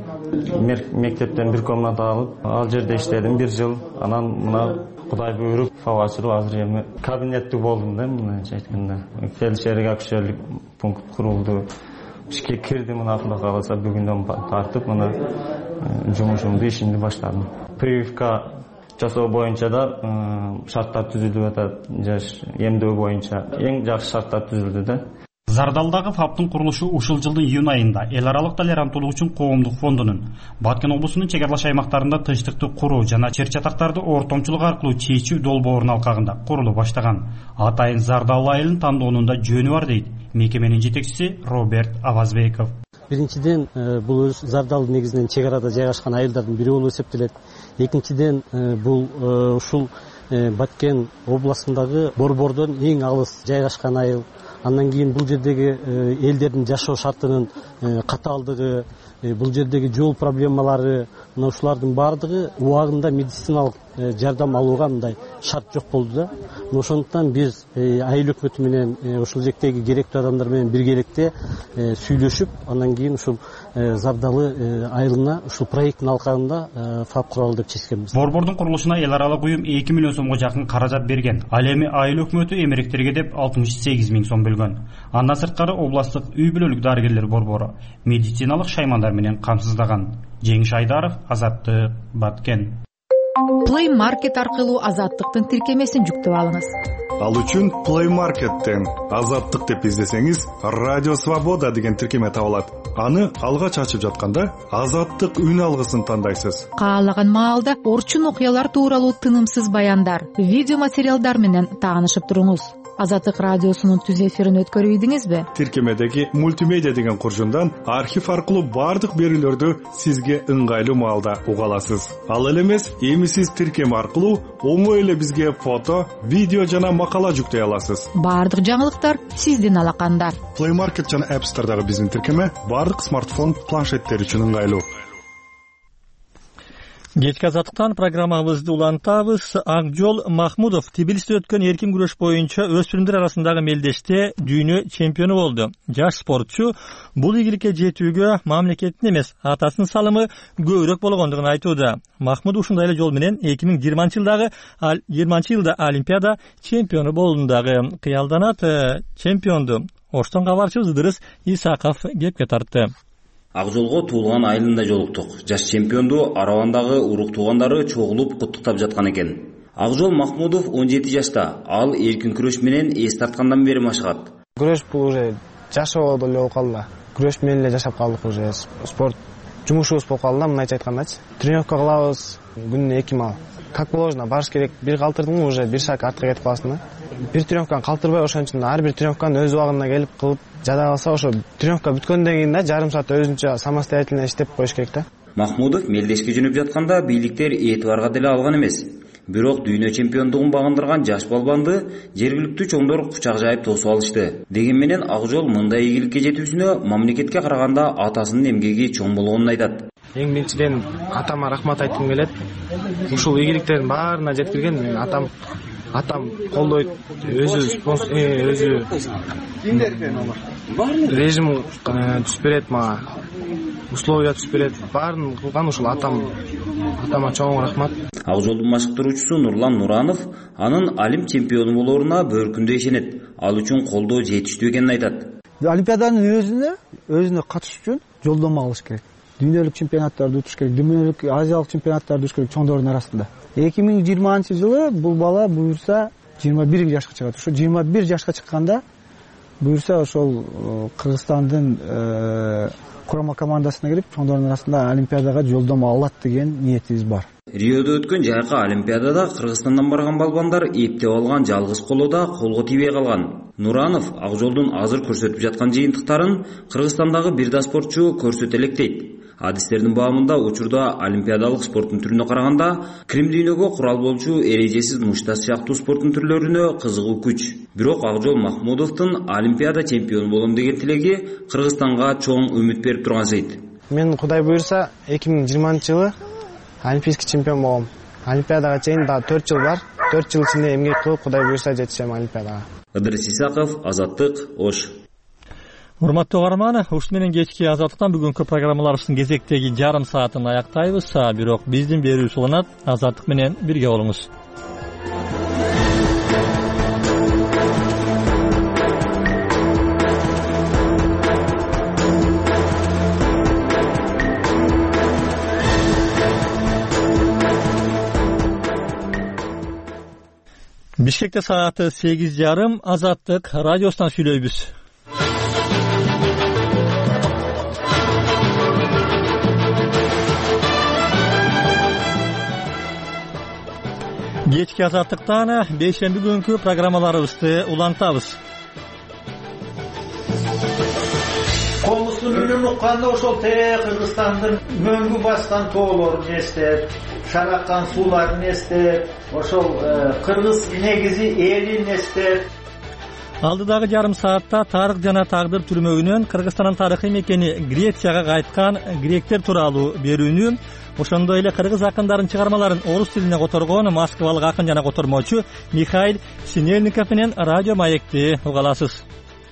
мектептен бир комната алып, ал жерде иштедим бир жыл. Анан мына Кудай буйруп, фаба ачылып, азыр эми кабинеттик болдум да, мындайча айтканда. Фельдшерлик акушерлик пункт курулду. Ишке кирдим, мына Кудай кааласа бүгүндөн тартып, мына жумушумду, ишимди баштадым. Прививка жасоо боюнча да шарттар түзүлүп атат, жаш эмдөө боюнча эң жакшы шарттар түзүлдү да. Зардалдагы фаптын курулушу ушул жылдын июнь айында эл аралык толеранттуулук үчүн коомдук фондунун Баткен облусунун чек аралаш аймактарында тынчтыкты куруу жана чер чатактарды ортомчулук аркылуу чечүү долбоорунун алкагында курулуп баштаган. Атайын зардалуу айылын тандоонун да жөнү бар дейт мекеменин жетекчиси Роберт Авазбеков. Биринчиден, бул өз зардалуу негизинен чек арада жайгашкан айылдардын бири болуп эсептелет. Экинчиден, бул ушул Баткен областындагы борбордон эң алыс жайгашкан айыл. Андан кийин бул жердеги элдердин жашоо шартынын катаалдыгы, бул жердеги жол проблемалары, мына ушулардын баардыгы убагында медициналык жардам алууга мындай шарт жок болду да. Ошондуктан биз айыл өкмөтү менен ушул жектеги керектүү адамдар менен биргеликте сүйлөшүп, андан кийин ушул зардалы айылына ушул проекттин алкагында фап куралы деп чечкенбиз. Борбордун курулушуна эл аралык уюм эки миллион сомго жакын каражат берген. Ал эми айыл өкмөтү эмеректерге деп алтымыш сегиз миң сом бөлгөн. Андан сырткары областтык үй бүлөлүк дарыгерлер борбору медициналык шаймандар менен камсыздаган. Жеңиш Айдаров, Азаттык, Баткен. Play Market аркылуу Азаттыктын тиркемесин жүктөп алыңыз. Ал үчүн Play Market'тен Азаттык деп издесеңиз, Радио Свобода деген тиркеме табылат. Аны алгач ачып жатканда Азаттык үн алгысын тандайсыз. Каалаган маалда орчун окуялар тууралуу тынымсыз баяндар, видео материалдар менен таанышып туруңуз. Азаттык радиосунун түз эфирин өткөрүп ийдиңизби? Тиркемедеги мультимедиа деген куржундан архив аркылуу бардык берүүлөрдү сизге ыңгайлуу маалда уга аласыз. Ал эле эмес, эми сиз тиркеме аркылуу оңой эле бизге фото, видео жана макала жүктөй аласыз. Бардык жаңылыктар сиздин алаканда. Play Market жана App Store'дагы биздин тиркеме бардык смартфон, планшеттер үчүн ыңгайлуу. Кечки Азаттыктан программабызды улантабыз. Акжол Махмудов Тбилисиде өткөн эркин күрөш боюнча өспүрүмдөр арасындагы мелдеште дүйнө чемпиону болду. Жаш спортчу бул ийгиликке жетүүгө мамлекеттин эмес, атасынын салымы көбүрөөк болгондугун айтууда. Махмудов ушундай эле жол менен эки миң жыйырманчы жылдагы жыйырманчы жылда Олимпиада чемпиону болундагы кыялданат. Чемпионду Оштон кабарчыбыз Ыдырыс Исаков кепке тартты. Акжолго туулган айылында жолуктук. Жаш чемпионду Аравандагы урук туугандары чогулуп куттуктап жаткан экен. Акжол Махмудов он жети жашта. Ал эркин күрөш менен эс тарткандан бери машыгат. Күрөш бул уже жашоо эле болуп калды. Күрөш менен эле жашап калдык уже. Спорт жумушубуз болуп калды, мындайча айткандачы. Тренировка кылабыз, күнүнө эки мал. Как положено, барыш керек. Бир калтырдың уже бир шаг артка кетип каласың да. Бир тренировканы калтырбай, ошон үчүн ар бир тренировканы өз убагында келип кылып жада калса, ошо тренировка бүткөндөн кийин да жарым саат өзүнчө самостоятельно иштеп коюш керек да. Махмудов мелдешке жөнөп жатканда бийликтер этибарга деле алган эмес. Бирок дүйнө чемпиондугун багындырган жаш балбанды жергиликтүү чоңдор кучак жайып тосуп алышты. Деген менен Акжол мындай ийгиликке жетүүсүнө мамлекетке караганда атасынын эмгеги чоң болгонун айтат. Эң биринчиден атама рахмат айткым келет. Ушул ийгиликтердин баарына жеткирген менин атам атам колдойт, өзү спонсор, өзү режим түзүп берет мага, условия түзүп берет. Баарын кылган ушул атам. Атама чоң рахмат. Акжолдун машыктыруучусу Нурлан Нуранов анын Олимп чемпиону болоруна бөөркүндө ишенет. Ал үчүн колдоо жетиштүү экенин айтат. Олимпиаданын өзүнө өзүнө катышуу үчүн жолдомо алыш керек. Дүйнөлүк чемпионаттарды утуш керек, дүйнөлүк азиялык чемпионаттарды утуш керек чоңдордун арасында. эки миң жыйырманчы жылы бул бала буюрса жыйырма бир жашка чыгат. Ошо жыйырма бир жашка чыкканда буюрса ошол Кыргызстандын курама командасына кирип чоңдордун арасында Олимпиадага жолдомо алат деген ниетибиз бар. Риодо өткөн жайкы Олимпиадада Кыргызстандан барган балбандар эптеп алган жалгыз колода колго тийбей калган. Нуранов Акжолдун азыр көрсөтүп жаткан жыйынтыктарын Кыргызстандагы бир да спортчу көрсөтө элек дейт. адистердин баамында учурда олимпиадалык спорттун түрүнө караганда Крим дүйнөгө курал болчу эрежесиз мушташ сыяктуу спорттун түрлөрүнө кызыгуу күч. Бирок Акжол Махмудовдун олимпиада чемпиону болом деген тилеги Кыргызстанга чоң үмүт берип турган сейт. Мен Кудай буйрса эки миң жыйырманчы жылы олимпийский чемпион болом. Олимпиадага чейин дагы төрт жыл бар. төрт жыл ичинде эмгек кылып Кудай буйрса жетишем олимпиадага. Ыдырыс Исаков, Азаттык, Ош. Урматтуу угарман, ушун менен кечки Азаттыктан бүгүнкү программаларыбыздын кезектеги жарым саатын аяктайбыз. Бирок биздин берүүбүз уланат. Азаттык менен бирге болуңуз. Бишкекте сааты сегиз жарым. Азаттык радиосунан сүйлөйбүз. Кечки Азаттыктан бейшемби күнкү программаларыбызды улантабыз. Комустун үнүн укканда ошол тере Кыргызстандын мөңгү баскан тоолорун эстеп, шараккан сууларын эстеп, ошол кыргыз негизи элин эстеп. Алдыдагы жарым саатта тарых жана тагдыр түрмөгүнөн Кыргызстандын тарыхый мекени Грецияга кайткан гректер тууралуу берүүнү, ошондой эле кыргыз акындарын чыгармаларын орус тилине которгон москвалык акын жана котормочу Михаил Синельников менен радио маекти уга аласыз.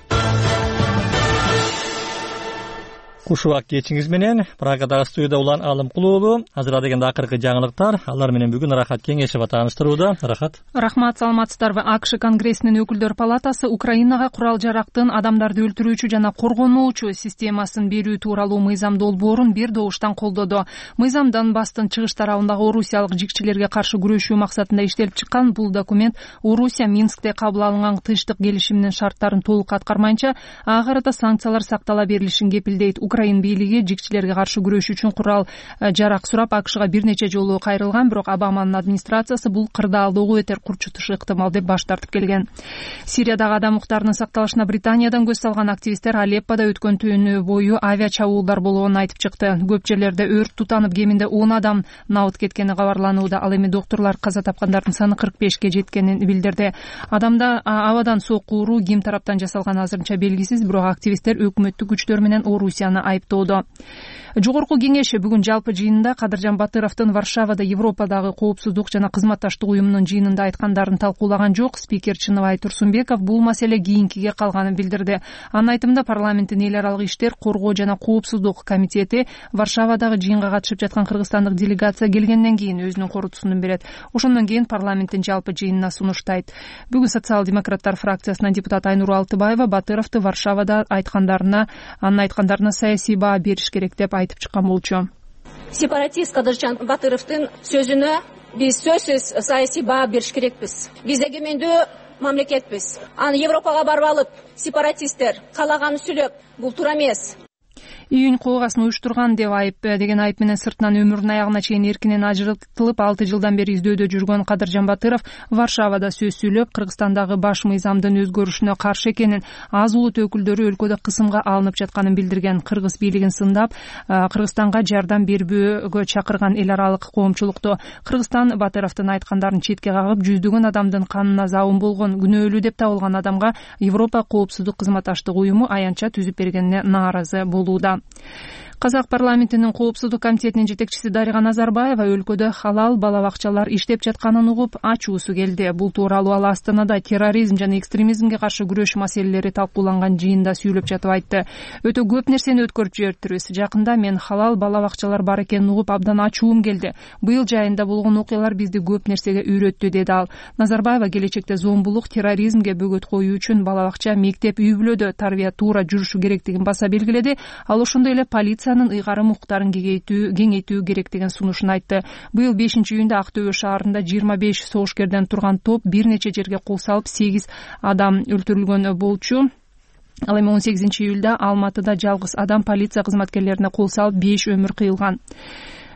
Куш убак кечиңиз менен Прагадагы студияда Улан Алымкул уулу. Азыр дегенде акыркы жаңылыктар, алар менен бүгүн Рахат Кеңешева тааныштырууда. Рахат. Рахмат, саламатсыздарбы. АКШ Конгрессинин өкүлдөр палатасы Украинага курал жарактын адамдарды өлтүрүүчү жана коргонуучу системасын берүү тууралуу мыйзам долбоорун бир добуштан колдоду. Мыйзам Донбасстын чыгыш тарабындагы орусиялык жикчилерге каршы күрөшүү максатында иштелип чыккан. Бул документ Орусия Минскте кабыл алынган тынчтык келишиминин шарттарын толук аткармайынча ага карата санкциялар сактала берилишин кепилдейт. Украин бийлиги жикчилерге каршы күрөшүү үчүн курал жарак сурап АКШга бир нече жолу кайрылган, бирок Обаманын администрациясы бул кырдаалдоого бетер курчутушу ыктымал деп баш тартып келген. Сириядагы адам укуктарынын сакталышына Британиядан көз салган активисттер Алеппода өткөн түнү бою авиа чабуулдар болгонун айтып чыкты. Көп жерлерде өрт тутанып, кеминде он адам набыт кеткени кабарланууда. Ал эми доктурлар каза тапкандардын саны кырк бешке жеткенин билдирди. Адамда абадан сокку уруу ким тараптан жасалганы азырынча белгисиз, бирок активисттер өкмөттүк күчтөр менен Орусияны айыптоодо. Жогорку кеңеш бүгүн жалпы жыйынында Кадыржан Батыровдун Варшавада Европадагы коопсуздук жана кызматташтык уюмунун жыйынында айткандарын талкуулаган жок. Спикер Чыныбай Турсунбеков бул маселе кийинкиге калганын билдирди. Анын айтымында парламенттин эл аралык иштер, коргоо жана коопсуздук комитети Варшавадагы жыйынга катышып жаткан кыргызстандык делегация келгенден кийин өзүнүн корутусун берет. Ошондон кийин парламенттин жалпы жыйынына сунуштайт. Бүгүн социал-демократтар фракциясынан депутат Айнур Алтыбаева Батыровду Варшавада айткандарына, анын айткандарына саясий баа бериш керек деп айтып чыккан болчу. Сепаратист Кадыржан Батыровдун сөзүнө биз сөзсүз саясий баа бериш керекпиз. Биз эгемендүү мамлекетпиз. Аны Европага барып алып, сепаратисттер калаганын сүйлөп, бул туура эмес. Июнь коогасын уюштурган деп айып деген айып менен сыртынан өмүрүнүн аягына чейин эркинен ажыртылып, алты жылдан бери издөөдө жүргөн Кадыржан Батыров Варшавада сөз сүйлөп, Кыргызстандагы баш мыйзамдын өзгөрүшүнө каршы экенин, аз улут өкүлдөрү өлкөдө кысымга алынып жатканын билдирген. Кыргыз бийлигин сындап, Кыргызстанга жардам бербөөгө чакырган эл аралык коомчулукту Кыргызстан Батыровдун айткандарын четке кагып, жүздөгөн адамдын канына забын болгон, күнөөлүү деп табылган адамга Европа коопсуздук кызматташтык уюму аянтча түзүп бергенине нааразы болууда. Казак парламентинин коопсуздук комитетинин жетекчиси Дарига Назарбаева өлкөдө халал бала бакчалар иштеп жатканын угуп ачуусу келди. Бул тууралуу ал Астанада терроризм жана экстремизмге каршы күрөш маселелери талкууланган жыйында сүйлөп жатып айтты. Өтө көп нерсени өткөрүп жибериптирбиз. Жакында мен халал бала бакчалар бар экенин угуп абдан ачуум келди. Быйыл жайында болгон окуялар бизди көп нерсеге үйрөттү, деди ал. Назарбаева келечекте зомбулук, терроризмге бөгөт коюу үчүн бала бакча, мектеп, үй бүлөдө тарбия туура жүрүшү керектигин баса белгиледи. Ал ошондой эле полиция ыйгарым укуктарын кеңейтүү керек деген сунушун айтты. Быйыл бешинчи июнда Актөбө шаарында жыйырма беш согушкерден турган топ бир нече жерге кол салып, сегиз адам өлтүрүлгөн болчу. Ал эми он сегизинчи июлда Алматыда жалгыз адам полиция кызматкерлерине кол салып, беш өмүр кыйылган.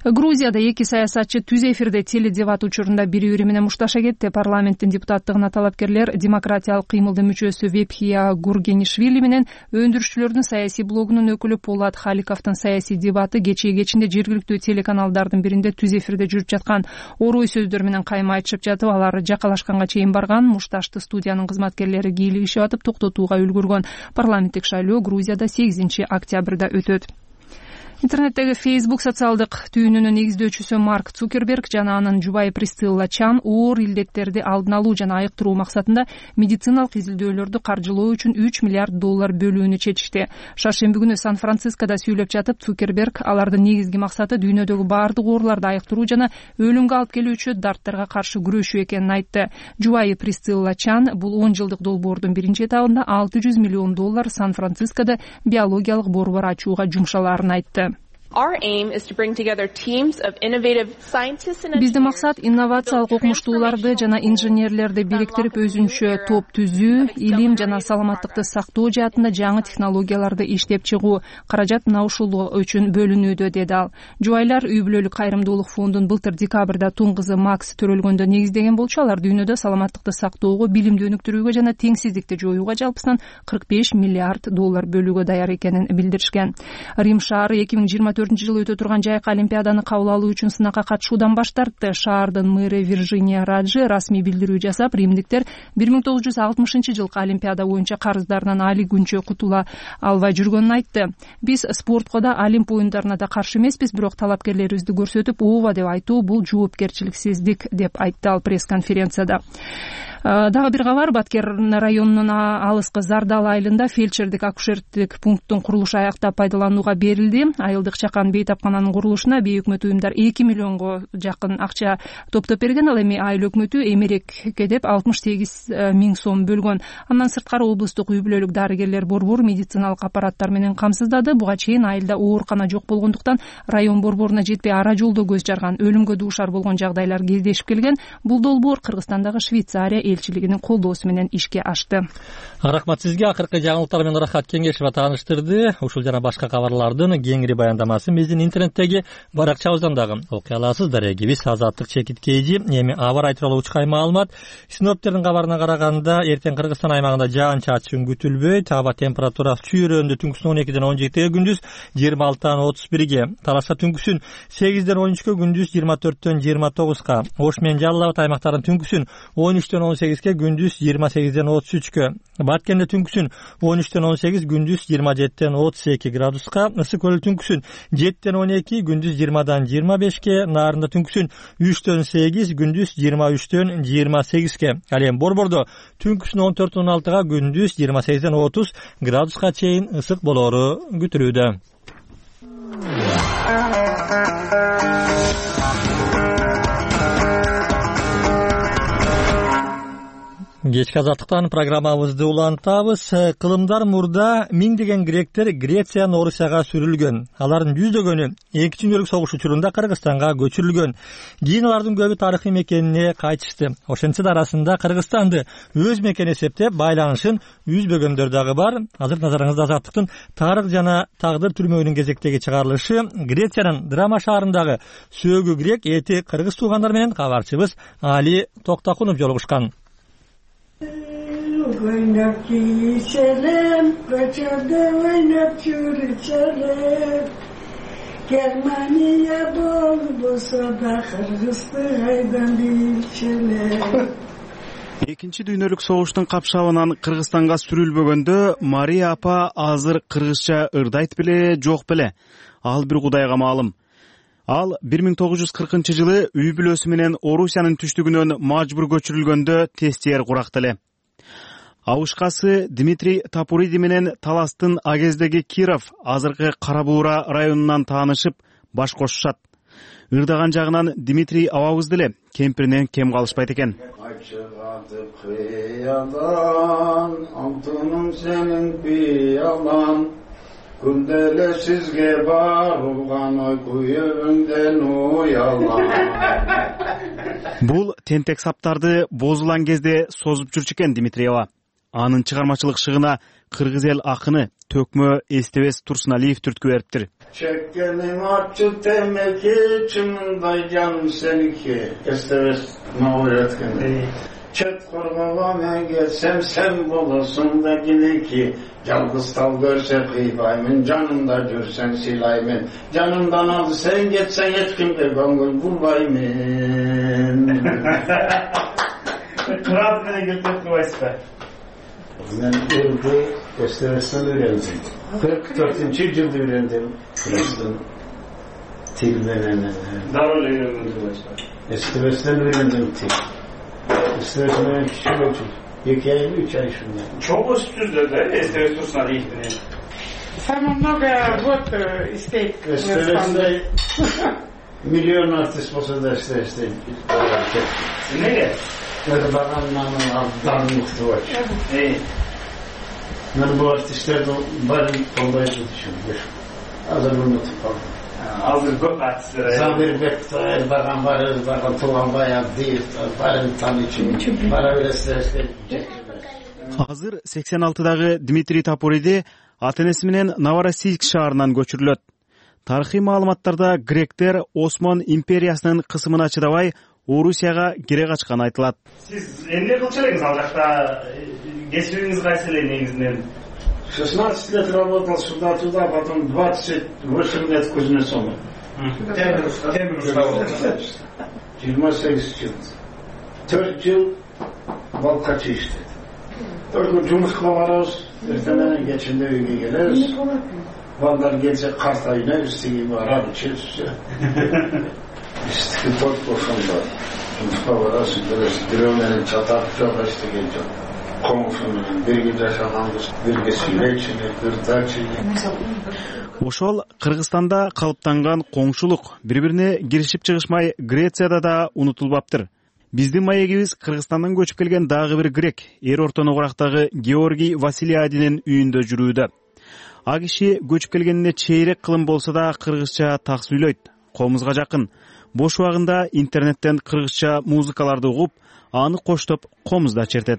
Грузияда эки саясатчы түз эфирде теледебат учурунда бири бири менен мушташа кетти. Парламенттин депутаттыгына талапкерлер демократиялык кыймылдын мүчөсү Вепхия Гургенишвили менен өндүрүшчүлөрдүн саясий блогунун өкүлү Полат Халиковдун саясий дебаты кечээ кечинде жергиликтүү телеканалдардын биринде түз эфирде жүрүп жаткан орой сөздөр менен кайма айтышып жатып, алар жакалашканга чейин барган. Мушташты студиянын кызматкерлери кийлигишип атып токтотууга үлгүргөн. Парламенттик шайлоо Грузияда сегизинчи октябрда өтөт. Интернеттеги Facebook социалдык түйүнүнүн негиздөөчүсү Марк Цукерберг жана анын жубайы Присцилла Чан оор илдеттерди алдын алуу жана айыктыруу максатында медициналык изилдөөлөрдү каржылоо үчүн үч миллиард доллар бөлүүнү чечишти. Шаршемби күнү Сан-Францискодо сүйлөп жатып, Цукерберг алардын негизги максаты дүйнөдөгү баардык ооруларды айыктыруу жана өлүмгө алып келүүчү дарттарга каршы күрөшүү экенин айтты. Жубайы Присцилла Чан бул он жылдык долбоордун биринчи этабында алты жүз миллион доллар Сан-Францискодо биологиялык борбор ачууга жумшалаарын айтты. Биздин максат инновациялык окумуштууларды жана инженерлерди бириктирип өзүнчө топ түзүү, илим жана саламаттыкты сактоо жаатында жаңы технологияларды иштеп чыгуу. Каражат мына ушул үчүн бөлүнүүдө, деди ал. Жубайлар үй бүлөлүк кайрымдуулук фондун былтыр декабрда тун кызы Макс төрөлгөндө негиздеген болчу. Алар дүйнөдө саламаттыкты сактоого, билимди өнүктүрүүгө жана теңсиздикти жоюуга жалпысынан кырк беш миллиард доллар бөлүүгө даяр экенин билдиришкен. Рим шаары эки миң жыйырма төртүнчү жылы өтө турган жайкы олимпиаданы кабыл алуу үчүн сынакка катышуудан баш тартты. Шаардын мэрі Виржиния Раджи расмий билдирүү жасап, римдиктер бир миң тогуз жүз алтымышынчы жылкы олимпиада боюнча карыздарынан али күнчө кутула албай жүргөнүн айтты. Биз спортко да, Олимп оюндарына да каршы эмеспиз, бирок талапкерлерибизди көрсөтүп, ооба деп айтуу бул жоопкерчиликсиздик, деп айтты ал пресс-конференцияда. Дагы бир кабар, Баткер районунун алыскы Зардал айылында фельдшердик акушердик пункттун курулушу аяктап пайдаланууга берилди. Айылдык чакан бейтапкананын курулушуна бейөкмөт уюмдар эки миллионго жакын акча топтоп берген. Ал эми айыл өкмөтү Эмерекке деп алтымыш сегиз миң сом бөлгөн. Андан сырткары облустук үй бүлөлүк дарыгерлер борбору медициналык аппараттар менен камсыздады. Буга чейин айылда оорукана жок болгондуктан район борборуна жетпей ара жолдо көз жарган, өлүмгө дуушар болгон жагдайлар кездешип келген. Бул долбоор Кыргызстандагы Швейцария элчилигинин колдоосу менен ишке ашты. Рахмат сизге. Акыркы жаңылыктар менен Рахат Кеңешова тааныштырды. Ушул жана башка кабарлардын кеңири баяндамасын биздин интернеттеги баракчабыздан дагы окуй аласыздар. Эгибиз Азаттык чекит кейжи. Эми аба ырайы тууралуу учкай маалымат. Синоптиктердин кабарына караганда, эртең Кыргызстан аймагында жаан чачын күтүлбөйт. Аба температурасы чүйрөндө түнкүсүн он экиден он жетиге, күндүз жыйырма алтыдан отуз бирге. Таласта түнкүсүн сегизден он үчкө, күндүз жыйырма төрттөн жыйырма тогузга. Ош менен Жалал Абад аймактарын түнкүсүн он үчтөн он сегизге, күндүз жыйырма сегизден отуз үчкө. Баткенде түнкүсүн он үчтөн он сегиз, күндүз жыйырма жетиден отуз эки градуска. Ысык көл түнкүсүн жетиден он эки, күндүз жыйырмадан жыйырма бешке. Нарында түнкүсүн үчтөн сегиз, күндүз жыйырма үчтөн жыйырма сегизге. Ал эми Борбордо түнкүсүн он төрттөн он алтыга, күндүз жыйырма сегизден отуз градуска чейин ысык болоору күтүлүүдө. Кечки Азаттыктан программабызды улантабыз. Кылымдар мурда миңдеген гректер Грециянын Орусияга сүрүлгөн. Алардын жүздөгөнү экинчи дүйнөлүк согуш учурунда Кыргызстанга көчүрүлгөн. Кийин алардын көбү тарыхый мекенине кайтышты. Ошентсе да арасында Кыргызстанды өз мекен эсептеп байланышын үзбөгөндөр дагы бар. Азыр назарыңызда Азаттыктын тарых жана тагдыр түрмөгүнүн кезектеги чыгарылышы. Грециянын Драма шаарындагы сөөгү грек эти кыргыз туугандар менен кабарчыбыз Али Токтакунов жолугушкан. Ойнап кийселем, качарды ойнап жүрүчелем. Германия болбосо да Кыргызды айдан билчелем. Экинчи дүйнөлүк согуштун капшабынан Кыргызстанга сүрүлбөгөндө Мария апа азыр кыргызча ырдайт беле, жок беле? Ал бир Кудайга маалым. Ал бир миң тогуз жүз кыркынчы жылы үй бүлөсү менен Орусиянын түштүгүнөн мажбур көчүрүлгөндө тестиер куракты эле. Абышкасы Дмитрий Тапуриди менен Таластын агездеги Киров, азыркы Кара Буура районунан таанышып баш кошушат. Ырдаган жагынан Дмитрий абабыз деле кемпиринен кем калышпайт экен. Ачыгатып кыялан, алтыным сенин пиялан. Күнделе сизге барылган ой күйөбүңдөн уялган. Бул тентек саптарды бозулан кезде созуп жүрчү экен Дмитриева. анын чыгармачылык шыгына кыргыз эл акыны Төкмө Эстебес Турсуналиев түрткү бериптир. Çekkenim açı temeki çımınday canım seniki. Eστебес mağur etkin. Çet korkmama gelsem sen bolasın da yine ki. Yalgız tal görse kıybayımın canımda görsen silayımın. Canımdan aldı sen geçsen yetkimde gongul bulbayımın. Kıraat beni götürüp kuvaysa. Ben Urdu Eστебес'ten öğrendim. kırk dördüncü yılda öğrendim. Kıbrıs'ın tilmenene. Darul öğrendim. Eστебес'ten öğrendim til. Eστебес'in benim küçük oldu. İki ay, üç ay şundan. Çok üstüzde de Eстебес Турсуналиев'den. Самое много вот стейк. Eстебes'de milyon artist olsa da Eстебes'de. Neye? Böyle bakanlarla darlıklı var. İyi. Ben bu artistlerden bari olmayı düşünüyorum. Hazır unutup kaldım. Hazır көп artistlere. Sabir Bektaş, Bakan Barış, Bakan Tuğan Bayan değil, Barın Tanı için. Bana öyle stresle. Азыр сексен алтыдагы Дмитрий Тапуриди ата-энеси менен Новороссийск шаарынан көчүрүлөт. Тарыхый маалыматтарда гректер Осман империясынын кысымына чыдабай Орусияга кире качкан айтылат. Сиз эмне кылчу элеңиз ал жакта? Кесибиңиз кайсы эле негизинен? шестнадцать лет работал сюда-туда, потом двадцать восемь лет Кузнецом. жыйырма сегиз жыл. төрт жыл балкачы иштедим. Только жумушка барабыз, эртеңнен кечинде үйгө келебиз. Балдар келсе картайына истиги барабы чечсе. Истиги тот кошонда. Жумушка барасың, келесиң, бирөө менен чатап жок эстеген жок. Комшунун бирге жашаганбыз, бирге сүйлөчүлү, кырдачылы. Ошол Кыргызстанда калыптанган коңшулук бири-бирине киришип чыгышмай Грецияда да унутулбаптыр. Биздин маегибиз Кыргызстандан көчүп келген дагы бир грек, эр орто ногурактагы Георгий Василиадинин үйүндө жүрүүдө. А киши көчүп келгенине чейрек кылым болсо да кыргызча так сүйлөйт, комузга жакын. Бош убагында интернеттен кыргызча музыкаларды угуп, аны коштоп комузда чертет.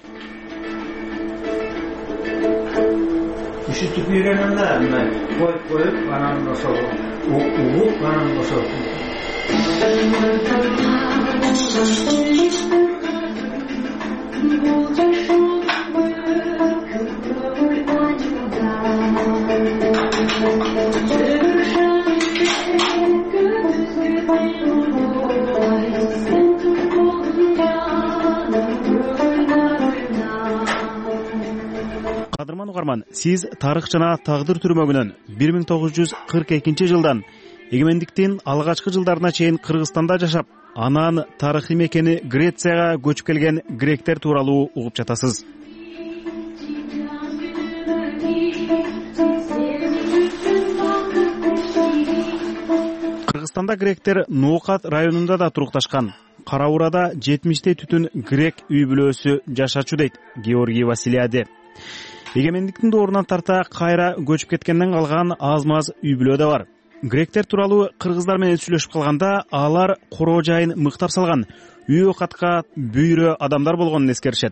Üşütüp öğrenenler ben koyup koyup anam nasıl uğup anam nasıl Кадырман угарман, сиз тарых жана тагдыр түрмөгүнөн бир миң тогуз жүз кырк экинчи жылдан эгемендиктин алгачкы жылдарына чейин Кыргызстанда жашап, анан тарыхый мекени Грецияга көчүп келген гректер тууралуу угуп жатасыз. Кыргызстанда гректер Ноокат районунда да турукташкан. Караурада жетимиштей түтүн грек үй бүлөсү жашачу дейт Георгий Василиади. Эгемендиктин доорунан тарта кайра көчүп кеткенден калган аз-маз үй бүлө да бар. Гректер тууралуу кыргыздар менен сүйлөшүп калганда алар короо жайын мыктап салган, үй окатка бүйрө адамдар болгонун эскеришет.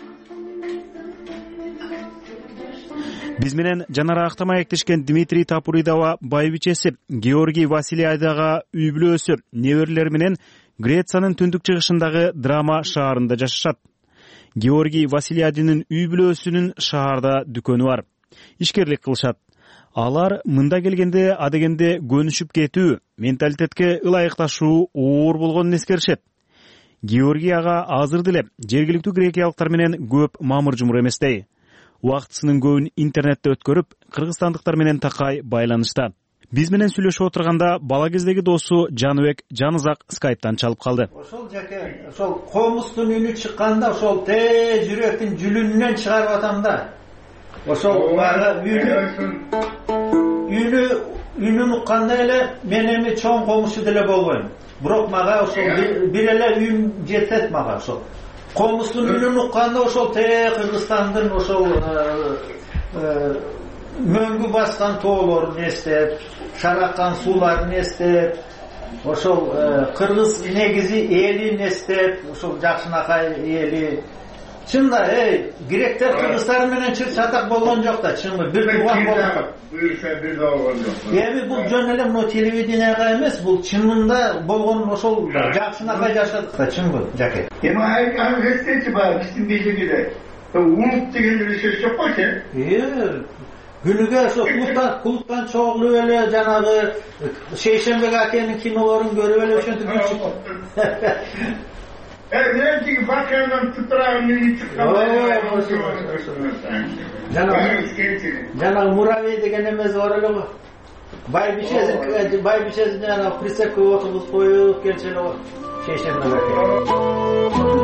Биз менен жанара акта маектешкен Дмитрий Тапуридова байбичеси Георгий Василиадага үй бүлөсү неберелери менен Грециянын түндүк чыгышындагы Драма шаарында жашашат. Георгий Василиадинин үй бүлөсүнүн шаарда дүкөнү бар. Ишкерлик кылышат. Алар мында келгенде адегенде көнүшүп кетүү, менталитетке ылайыкташуу оор болгонун эскеришет. Георгий ага азыр деле жергиликтүү грекиялыктар менен көп мамыр жумур эместей. Убактысынын көбүн интернетте өткөрүп, кыргызстандыктар менен такай байланышта. Биз менен сүйлөшүп отурганда бала кездеги досу Жаныбек Жанызак скайптан чалып калды. Ошол жаке, ошол комустун үнү чыкканда ошол те жүрөктүн жүлүнүнөн чыгарып атам да. Ошол бары үнү үнү үнүн укканда эле мен эми чоң комушу деле болбойм. Бирок мага ошол бир эле үн жетет мага ошол. Комустун үнүн укканда ошол те Кыргызстандын ошол мөңгү баскан тоолорун эстеп, шараккан сууларын эстеп, ошол кыргыз негизи элин эстеп, ошол Жакшынакай эли, чында эй гректер кыргыздар менен чатак болгон жок да, чынбы бир тууган болгон. Буюрса бир да болгон жок. Эми бул жөн эле мына телевиденияга эмес, бул чынында болгон ошол жакшынакай жашадык да, чынбы жаке. Эми айга эстечи бар биздин бийлигиде. Улут деген эле сөз жок го сен. Э, күнүгө ошо клубтан клубтан чогулуп эле жанагы Шейшембек акенин кинолорун көрүп эле ошентип. Э, мен тиги бакандан тутраган мени чыккан. Жанагы муравей деген эмес бар эле го. Байбишесин байбишесин жанагы присекке отургузуп коюп келчү эле го. Шейшембек аке.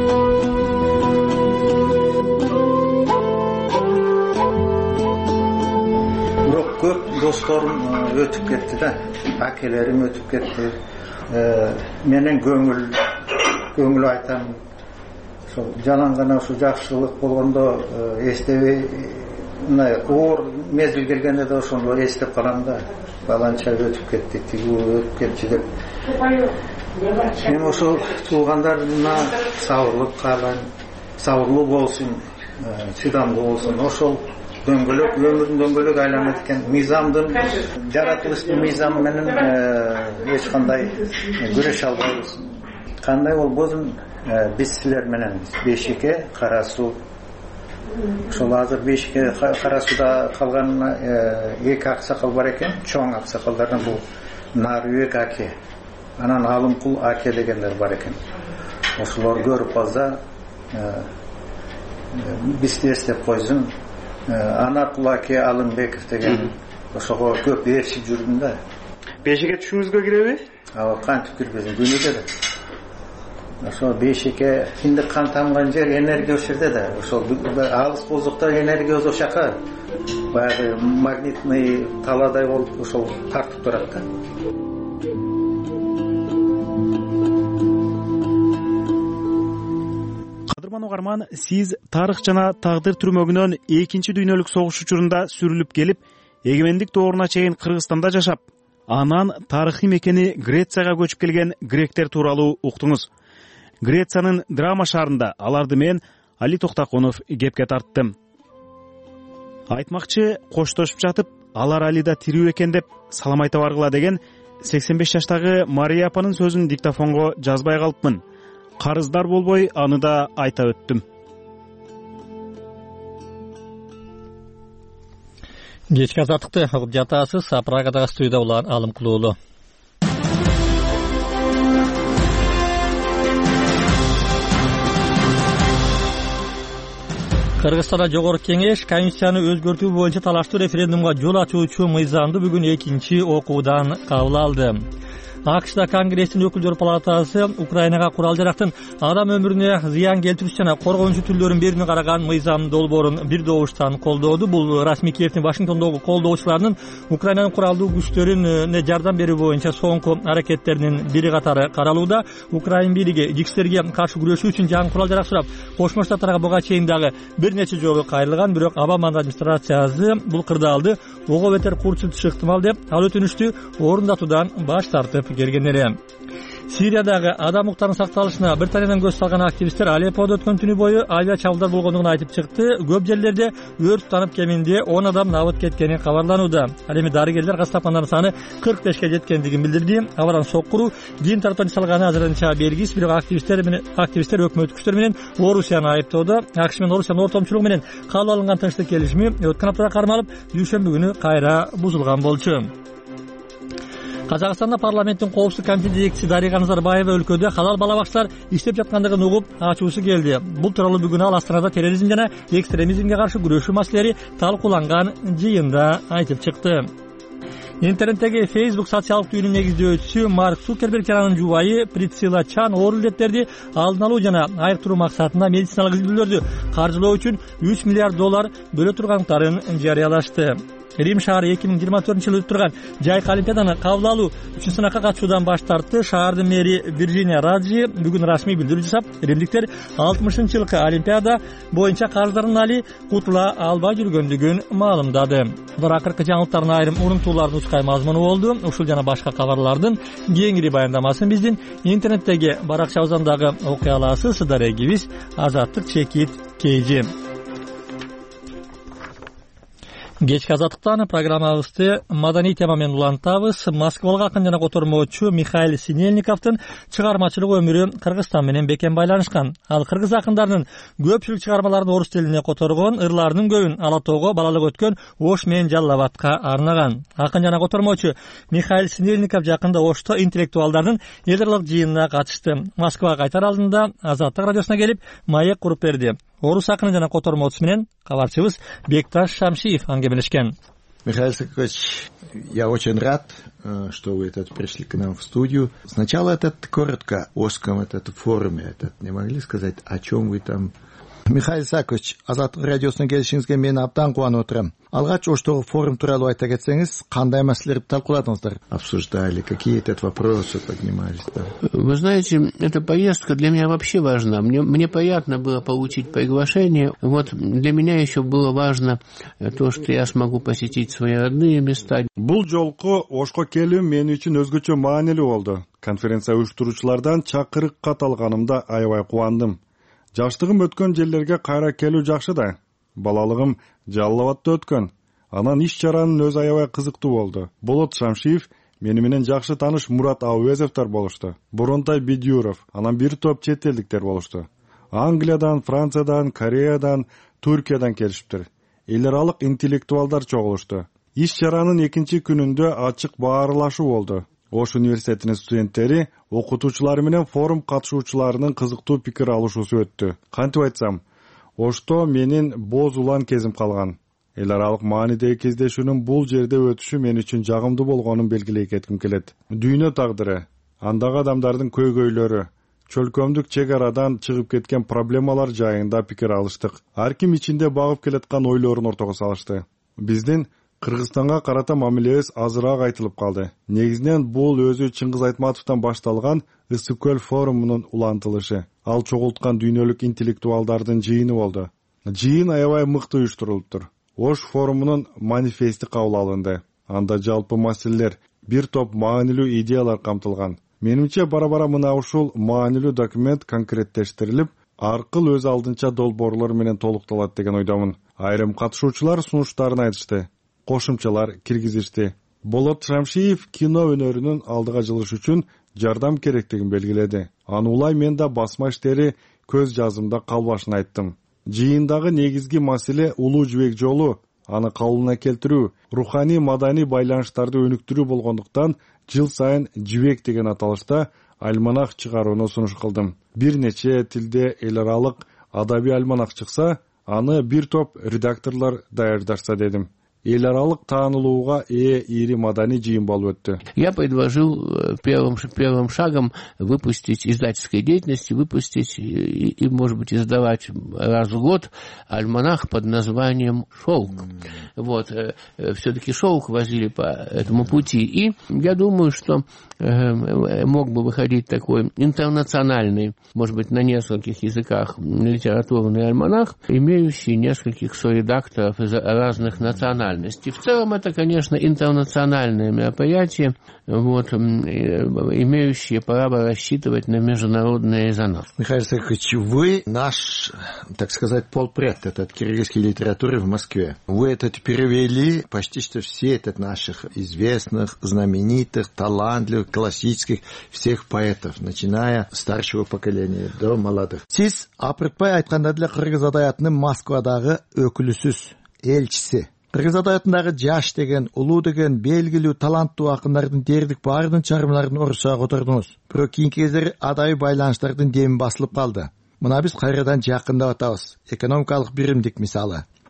Көп досторум өтүп кетти да, акелерим өтүп кетти. Менен көңүл көңүл айтам. Ошо жалаң гана ушу жакшылык болгондо эстебей, мына оор мезгил келгенде да ошону эстеп калам да. Баланча өтүп кетти, тиги өтүп кетчи деп. Мен ошол туугандарына сабырлык каалайм, сабырлуу болсун, чыдамдуу болсун. Ошол дөңгөлөк өмүрдүн дөңгөлөк айланат экен. Мыйзамдын жаратылыштын мыйзамы менен эч кандай күрөшө албайбыз. Кандай болбосун биз силер менен Бешике, Кара суу. Ошол азыр Бешике, Кара сууда калган эки аксакал бар экен, чоң аксакалдардан бул Нарбек аке, анан Алымкул аке дегендер бар экен. Ошолор көрүп калса бизди эстеп койсун. Анаркул аке, Алымбеков деген ошого көп ээрчип жүрдүм да. Бешике түшүңүзгө киреби? Ооба, кантип кирбесин, күнүгө да. Ошо Бешике киндик кан тамган жер энергия ошол жерде да. Ошол алыс болсок да энергия ошол жака баягы магнитный таладай болуп ошол тартып турат да. Кадырман угарман, сиз тарых жана тагдыр түрмөгүнөн экинчи дүйнөлүк согуш учурунда сүрүлүп келип, эгемендик дооруна чейин Кыргызстанда жашап, анан тарыхый мекени Грецияга көчүп келген гректер тууралуу уктуңуз. Грециянын Драма шаарында аларды мен Али Токтакунов кепке тарттым. Айтмакчы, коштошуп жатып, алар Алида тирүү экен деп салам айта баргыла деген сексен беш жаштагы Мария апанын сөзүн диктофонго жазбай калыпмын. Карыздар болбой аны да айта өттүм. Кечки азаттыкты угуп жатасыз. Прагадагы студияда улан Алымкул уулу. Кыргызстанда жогорку кеңеш конституцияны өзгөртүү боюнча талаштуу референдумга жол ачуучу мыйзамды бүгүн экинчи окуудан кабыл алды. АКШда Конгресстин өкүлдөр палатасы Украинага курал жарактын адам өмүрүнө зыян келтирүүчү жана коргонуучу түрлөрүн берүүнү караган мыйзам долбоорун бир добуштан колдоду. Бул расмий Киевдин Вашингтондогу колдоочуларынын Украинанын куралдуу күчтөрүнө жардам берүү боюнча соңку аракеттеринин бири катары каралууда. Украин бийлиги жикстерге каршы күрөшүү үчүн жаңы курал жарак сурап, Кошмо Штаттарга буга чейин дагы бир нече жолу кайрылган, бирок Обаманын администрациясы бул кырдаалды ого бетер курчутушу ыктымал деп ал өтүнүштү орундатуудан баш тартып келгендери. Сириядагы адам укуктарынын сакталышына Британиядан көз салган активисттер Алепподо өткөн түнү бою авиа чабуулдар болгондугун айтып чыкты. Көп жерлерде өрт танып кеминде он адам набыт кеткени кабарланууда. Ал эми дарыгерлер каз тапкандардын саны кырк бешке жеткендигин билдирди. Абаран соккуруу дин тараптан жасалганы азырынча белгисиз, бирок активисттер менен активисттер өкмөт күчтөр менен Орусияны айыптоодо. АКШ менен Орусиянын ортомчулугу менен кабыл алынган тынчтык келишими өткөн аптада кармалып, дүйшөмбү күнү кайра бузулган болчу. Казакстанда парламенттин коопсуздук комитети жетекчиси Дарига Назарбаева өлкөдө халал балабакчалар иштеп жаткандыгын угуп ачуусу келди. Бул тууралуу бүгүн ал Астанада терроризм жана экстремизмге каршы күрөшүү маселелери талкууланган жыйында айтып чыкты. Интернеттеги Facebook социалдык түйүнүн негиздөөчүсү Марк Цукерберг жана анын жубайы Присцилла Чан оор илеттерди алдын алуу жана айыктыруу максатында медициналык изилдөөлөрдү каржылоо үчүн үч миллиард доллар бөлө тургандыктарын жарыялашты. Рим шаары эки миң жыйырма төртүнчү жылы өтүп турган жайкы олимпиаданы кабыл алуу үчүнчү сынакка катышуудан баш тартты. Шаардын мэри Вирджиния Раджи бүгүн расмий билдирүү жасап, римдиктер алтымышынчы жылкы олимпиада боюнча карыздарын али кутула албай жүргөндүгүн маалымдады. Бир акыркы жаңылыктардын айрым урунтуулардын ускай мазмуну болду. Ушул жана башка кабарлардын кеңири баяндамасын биздин интернеттеги баракчабыздагы окуя аласыз. Дарегибиз Азаттык Чекит Кейжи. Кечки азаттыктан программабызды маданий тема менен улантабыз. Москвалык акын жана котормочу Михаил Синельниковдун чыгармачылык өмүрү Кыргызстан менен бекем байланышкан. Ал кыргыз акындарынын көпчүлүк чыгармаларын орус тилине которгон, ырларынын көбүн Ала Тоого балалык өткөн Ош менен Жалал Абадка арнаган. Акын жана котормочу Михаил Синельников жакында Ошто интеллектуалдардын эл аралык жыйынына катышты. Москвага кайтар алдында Азаттык радиосуна келип маек куруп берди. Орус акыны жана котормочусу менен кабарчыбыз Бекташ Шамшиев ангемелешкен. Михаил Сакович, я очень рад, что вы этот пришли к нам в студию. Сначала этот коротко о узком этот форуме, этот не могли сказать, о чем вы там. Михаил Сакович, Азаттык радиосуна келишиңизге мен абдан кубанып отурам. Алгач Оштогу форум тууралуу айта кетсеңиз, кандай маселелерди талкууладыңыздар? Обсуждали, какие то вопросы поднимались? Да? Вы знаете, эта поездка для меня вообще важна. Мне, мне приятно было получить приглашение. Вот для меня еще было важно то, что я смогу посетить свои родные места. Бул жолку Ошко келүү мен үчүн өзгөчө маанилүү болду. Конференция уюштуруучулардан чакырык кат алганымда аябай кубандым. Жаштыгым өткөн жерлерге кайра келүү жакшы да. Балалыгым Жалал Абадта өткөн. Анан иш чаранын өзү аябай кызыктуу болду. Болот Шамшиев мени менен жакшы тааныш Мурат Абуезовдор болушту. Бурунтай Бидюров, анан бир топ чет элдиктер болушту. Англиядан, Франциядан, Кореядан, Түркиядан келишиптир. Эл аралык интеллектуалдар чогулушту. Иш чаранын экинчи күнүндө ачык баарлашуу болду. Ош университетинин студенттери, окутуучулары менен форум катышуучуларынын кызыктуу пикир алышуусу өттү. Кантип айтсам, Ошто менин боз улан кезим калган. Эл аралык маанидеги кездешүүнүн бул жерде өтүшү мен үчүн жагымдуу болгонун белгилей кетким келет. Дүйнө тагдыры, андагы адамдардын көйгөйлөрү, чөлкөмдүк чек арадан чыгып кеткен проблемалар жайында пикир алыштык. Ар ким ичинде багып келаткан ойлорун ортого салышты. Биздин Кыргызстанга карата мамилебиз азыраак айтылып калды. Негизинен бул өзү Чыңгыз Айтматовдон башталган Ысык көл форумунун улантылышы. Ал чогулткан дүйнөлүк интеллектуалдардын жыйыны болду. Жыйын аябай мыкты уюштурулуптур. Ош форумунун манифести кабыл алынды. Анда жалпы маселелер, бир топ маанилүү идеялар камтылган. Менимче бара-бара мына ушул маанилүү документ конкреттештирилип, аркыл өз алдынча долбоорлор менен толукталат деген ойдомун. Айрым катышуучулар сунуштарын айтышты. Кошумчалар киргизишти. Болот Шамшиев кино өнөрүнүн алдыга жылыш үчүн жардам керектигин белгиледи. Аны улай мен да басма иштери көз жазымда калбашын айттым. Жыйындагы негизги маселе улуу жибек жолу, аны калыбына келтирүү, руханий маданий байланыштарды өнүктүрүү болгондуктан жыл сайын жибек деген аталышта альманах чыгарууну сунуш кылдым. Бир нече тилде эл аралык адабий альманах чыкса, аны бир топ редакторлор даярдашса дедим. Эл аралык таанылууга ээ ири маданий жыйын болуп өттү. Я предложил первым, первым шагом выпустить издательской деятельности, выпустить и, и, может быть, издавать раз в год альманах под названием «Шелк». Mm. Вот, все-таки шелк возили по этому пути. И я думаю, что мог бы выходить такой интернациональный, может быть, на нескольких языках литературный альманах, имеющий нескольких соредакторов из разных национальностей. В целом это, конечно, интернациональное мероприятие, вот, имеющее право рассчитывать на международный резонанс. Михаил Сакович, вы наш, так сказать, полпред этот киргизской литературы в Москве. Вы это перевели почти что все этот наших известных, знаменитых, талантливых, классических всех поэтов, начиная с старшего поколения до молодых. Сиз апыртпай айтканда деле кыргыз адабиятынын Москвадагы өкүлүсүз, элчиси. Кыргыз адабиятындагы жаш деген, улуу деген, белгилүү, таланттуу акындардын дердик баардын чыгармаларын орусчага котордуңуз. Бирок кийинки кездери адабий байланыштардын деми басылып калды. Мына биз кайрадан жакындап атабыз. Экономикалык биримдик мисалы.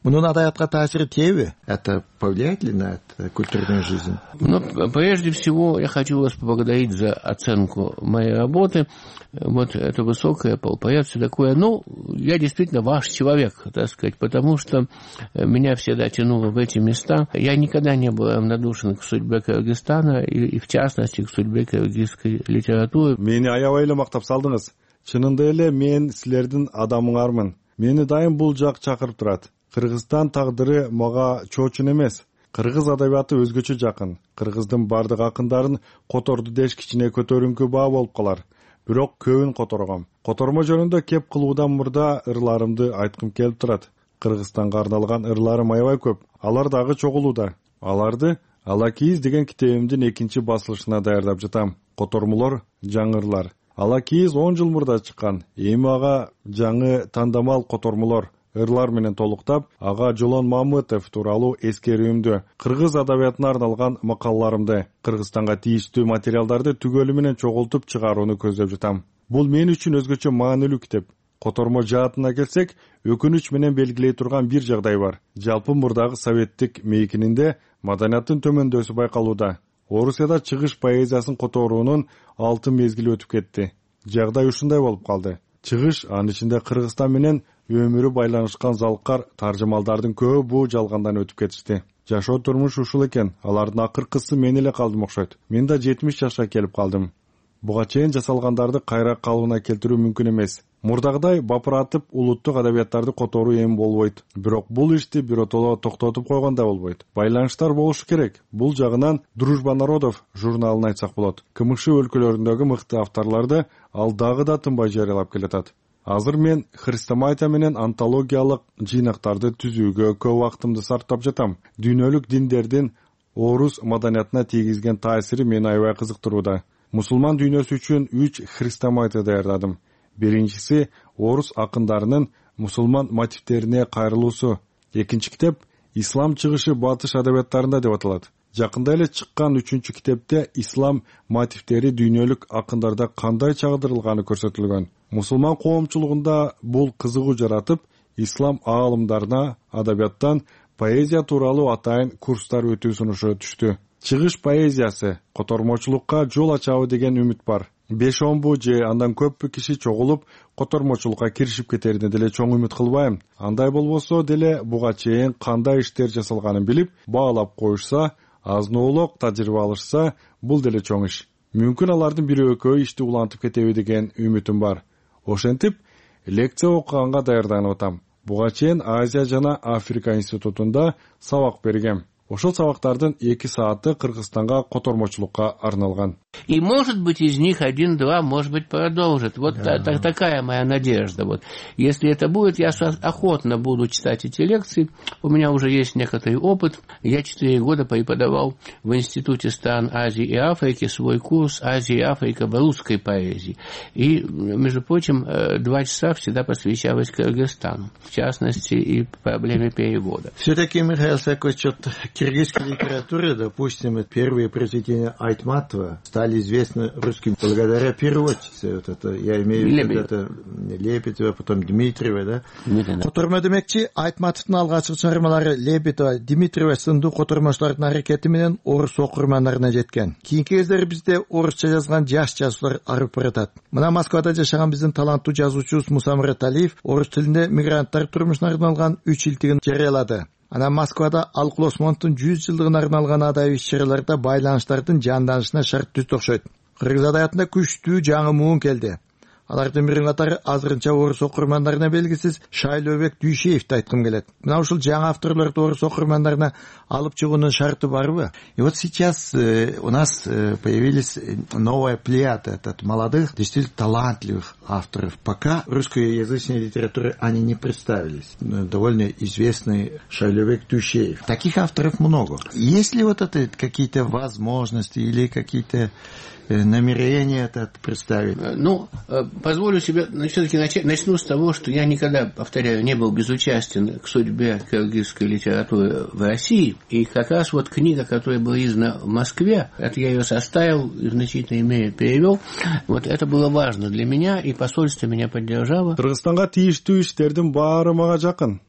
Мунун адабиятка таасири тиеби? Это повлияет ли на это культурную жизнь? Ну, прежде всего, я хочу вас поблагодарить за оценку моей работы. Вот это высокое, полпорядка такое. Ну, я действительно ваш человек, так сказать, потому что меня всегда тянуло в эти места. Я никогда не был равнодушен к судьбе Кыргызстана и, и в частности, к судьбе кыргызской литературы. Мени аябай эле мактап салдыңыз. Чынында эле мен силердин адамыңармын. Мени дайым бул жак чакырып турат. Кыргызстан тагдыры мага чоочун эмес. Кыргыз адабияты өзгөчө жакын. Кыргыздын бардык акындарын которду деш кичине көтөрүңкү баа болуп калар. Бирок көбүн которгом. Котормо жөнүндө кеп кылуудан мурда ырларымды айткым келип турат. Кыргызстанга арналган ырларым аябай көп. Алар дагы чогулууда. Аларды Ала кийиз деген китебимдин экинчи басылышына даярдап жатам. Котормолор, жаңы ырлар. Ала кийиз он жыл мурда чыккан. Эми ага жаңы тандамал котормолор ырлар менен толуктап, ага Жолон Мамытов тууралуу эскерүүмдү, кыргыз адабиятына арналган макалаларымды, Кыргызстанга тийиштүү материалдарды түгөлү менен чогултуп чыгарууну көздөп жатам. Бул мен үчүн өзгөчө маанилүү китеп. Котормо жаатына келсек, өкүнүч менен белгилей турган бир жагдай бар. Жалпы мурдагы советтик мейкининде маданияттын төмөндөсү байкалууда. Орусияда чыгыш поэзиясын которуунун алтын мезгили өтүп кетти. Жагдай ушундай болуп калды. Чыгыш анын ичинде Кыргызстан менен өмүрү байланышкан залкар, таржымалдардын көбү бул жалгандан өтүп кетишти. Жашоо турмуш ушул экен. Алардын акыркысы мен эле калдым окшойт. Мен да жетимиш жашка келип калдым. Буга чейин жасалгандарды кайра калыбына келтирүү мүмкүн эмес. Мурдагыдай бапыратып улуттук адабияттарды которуу эми болбойт. Бирок бул ишти биротоло токтотуп койгондо болбойт. Байланыштар болушу керек. Бул жагынан Дружба народов журналын айтсак болот. КМШ өлкөлөрүндөгү мыкты авторларды ал дагы да тынбай жарыялап келатат. Азыр мен христоматия менен антологиялык жыйнактарды түзүүгө көп убактымды сарптап жатам. Дүйнөлүк диндердин орус маданиятына тийгизген таасири мени аябай кызыктырууда. Мусулман дүйнөсү үчүн үч христоматия даярдадым. Биринчиси орус акындарынын мусулман мотивтерине кайрылуусу. Экинчи китеп Ислам чыгышы батыш адабияттарында деп аталат. Жакында эле чыккан үчүнчү китепте ислам мотивтери дүйнөлүк акындарда кандай чагдырылганы көрсөтүлгөн. Мусулман коомчулугунда бул кызыгуу жаратып, ислам аалымдарына адабияттан поэзия тууралуу атайын курстар өтүү сунушу түштү. Чыгыш поэзиясы котормочулукка жол ачабы деген үмүт бар. беш он бу же андан көппү киши чогулуп котормочулукка киришип кетерине деле чоң үмүт кылбайм. Андай болбосо деле буга чейин кандай иштер жасалганын билип, баалап коюшса, азноолук тажрыйба алышса, бул деле чоң иш. Мүмкүн алардын бири экөө ишти улантып кетеби деген үмүтүм бар. Ошентип, лекция окуганга даярданып атам. Буга чейин Азия жана Африка институтунда сабак бергем. Ошол сабактардын эки сааты Кыргызстанга котормочулукка арналган. И, может быть, из них один-два, может быть, продолжит. Вот та, та, такая моя надежда. Вот. Если это будет, я охотно буду читать эти лекции. У меня уже есть некоторый опыт. Я четыре года преподавал в Институте стран Азии и Африки свой курс «Азия и Африка в русской поэзии». И, между прочим, два часа всегда посвящалось Кыргызстану, в частности, и проблеме перевода. Все-таки, Михаил Сакович, киргизской литературы, допустим, первые произведения Айтматова стали известны русским благодаря переводчице. Вот это, я имею в виду это Лебедева, потом Дмитриева, да? Которма демекчи Айтматовдун алгачкы чыгармалары Лебедева, Дмитриева сындуу котормочулардын аракети менен орус окурмандарына жеткен. Кийинки кездери бизде орусча жазган жаш жазуучулар арып баратат. Мына Москвада жашаган биздин таланттуу жазуучубуз Муса Мураталиев орус тилинде мигранттар турмушуна арналган үч илтигин жарыялады. Ана Москвада Алкул Осмоновдун жүз жылдыгына арналган адабий иш-чараларда байланыштардын жанданышына шарт түз окшойт. Кыргыз адабиятында күчтүү жаңы муун келди. Алардын бирин катары азырынча орус окурмандарына белгисиз Шайлообек Дүйшеевди айткым келет. Мына ушул жаңы авторлорду орус окурмандарына алып чыгуунун шарты барбы? И вот сейчас э, у нас э, появились новая плеяда от молодых, действительно талантливых авторов. Пока русскоязычной литературы они не представились. Довольно известный Шайлообек Дүйшеев. Таких авторов много. Есть ли вот это какие-то возможности или какие-то намерение это представить? Ну, позволю себе все-таки начать, начну с того, что я никогда, повторяю, не был безучастен к судьбе кыргызской литературы в России. И как раз вот книга, которая была издана в Москве, это я ее составил и в значительной мере перевел. Вот это было важно для меня, и посольство меня поддержало. Кыргызстанга тийиштүү иштердин баары мага жакын.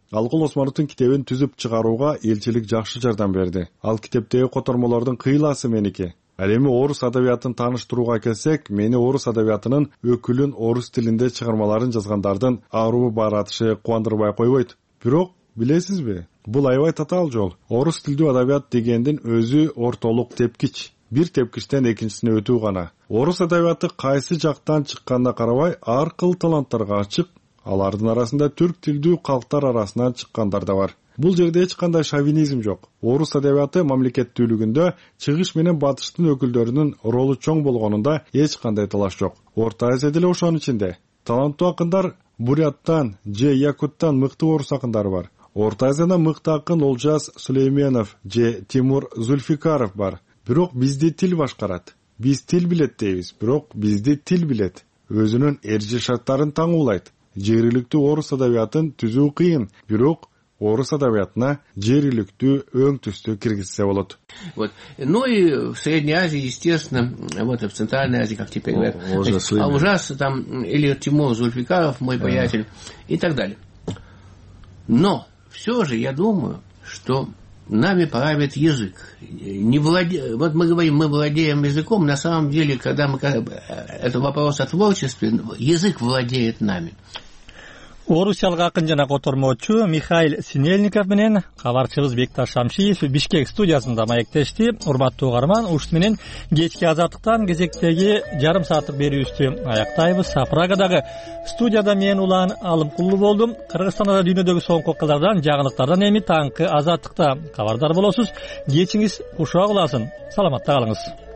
Алкул Осмоновдун китебин түзүп чыгарууга элчилик жакшы жардам берди. Ал китептеги котормолордун кыйласы меники. Ал эми орус адабиятын тааныштырууга келсек, мени орус адабиятынын өкүлүн орус тилинде чыгармаларын жазгандардын аруу баратышы кубандырбай койбойт. Бирок билесизби, бул аябай татаал жол. Орус тилдүү адабият дегендин өзү ортолук тепкич. Бир тепкичтен экинчисине өтүү гана. Орус адабияты кайсы жактан чыкканына карабай ар кыл таланттарга ачык. Алардын арасында түрк тилдүү калктар арасынан чыккандар да бар. Бул жерде эч кандай шовинизм жок. Орус адабияты мамлекеттүүлүгүндө чыгыш менен батыштын өкүлдөрүнүн ролу чоң болгонунда эч кандай талаш жок. Орто Азияда деле ошонун ичинде. Таланттуу акындар Буряттан же Якуттан мыкты орус акындары бар. Орто Азияда мыкты акын Олжас Сулейменов же Тимур Зульфикаров бар. Бирок бизди тил башкарат. Биз тил билет дейбиз, бирок бизди тил билет. Өзүнүн эржи шарттарын таңуулайт. Жергиликтүү орус адабиятын түзүү кыйын, бирок орус адабиятына жергиликтүү өң түстү киргизсе болот. Вот. Ну и в Средней Азии, естественно, вот и в Центральной Азии, как теперь говорят, а ужас там, или Тимур Зульфикаров, мой приятель, и так далее. Но все же я думаю, что нами правит язык. Не владе... Вот мы говорим, мы владеем языком, на самом деле, когда мы... Это вопрос о творчестве, язык владеет нами. Орусиялык акын жана котормочу Михаил Синельников менен кабарчыбыз Бекташ Шамшиев Бишкек студиясында маектешти. Урматтуу угарман, ушут менен кечки азаттыктан кезектеги жарым сааттык берүүбүздү аяктайбыз. Прагадагы студияда мен Улан Алымкулуу болдум. Кыргызстанда дүйнөдөгү соңку окуялардан, жаңылыктардан эми таңкы азаттыкта кабардар болосуз. Кечиңиз кушак уласын. Саламатта калыңыз.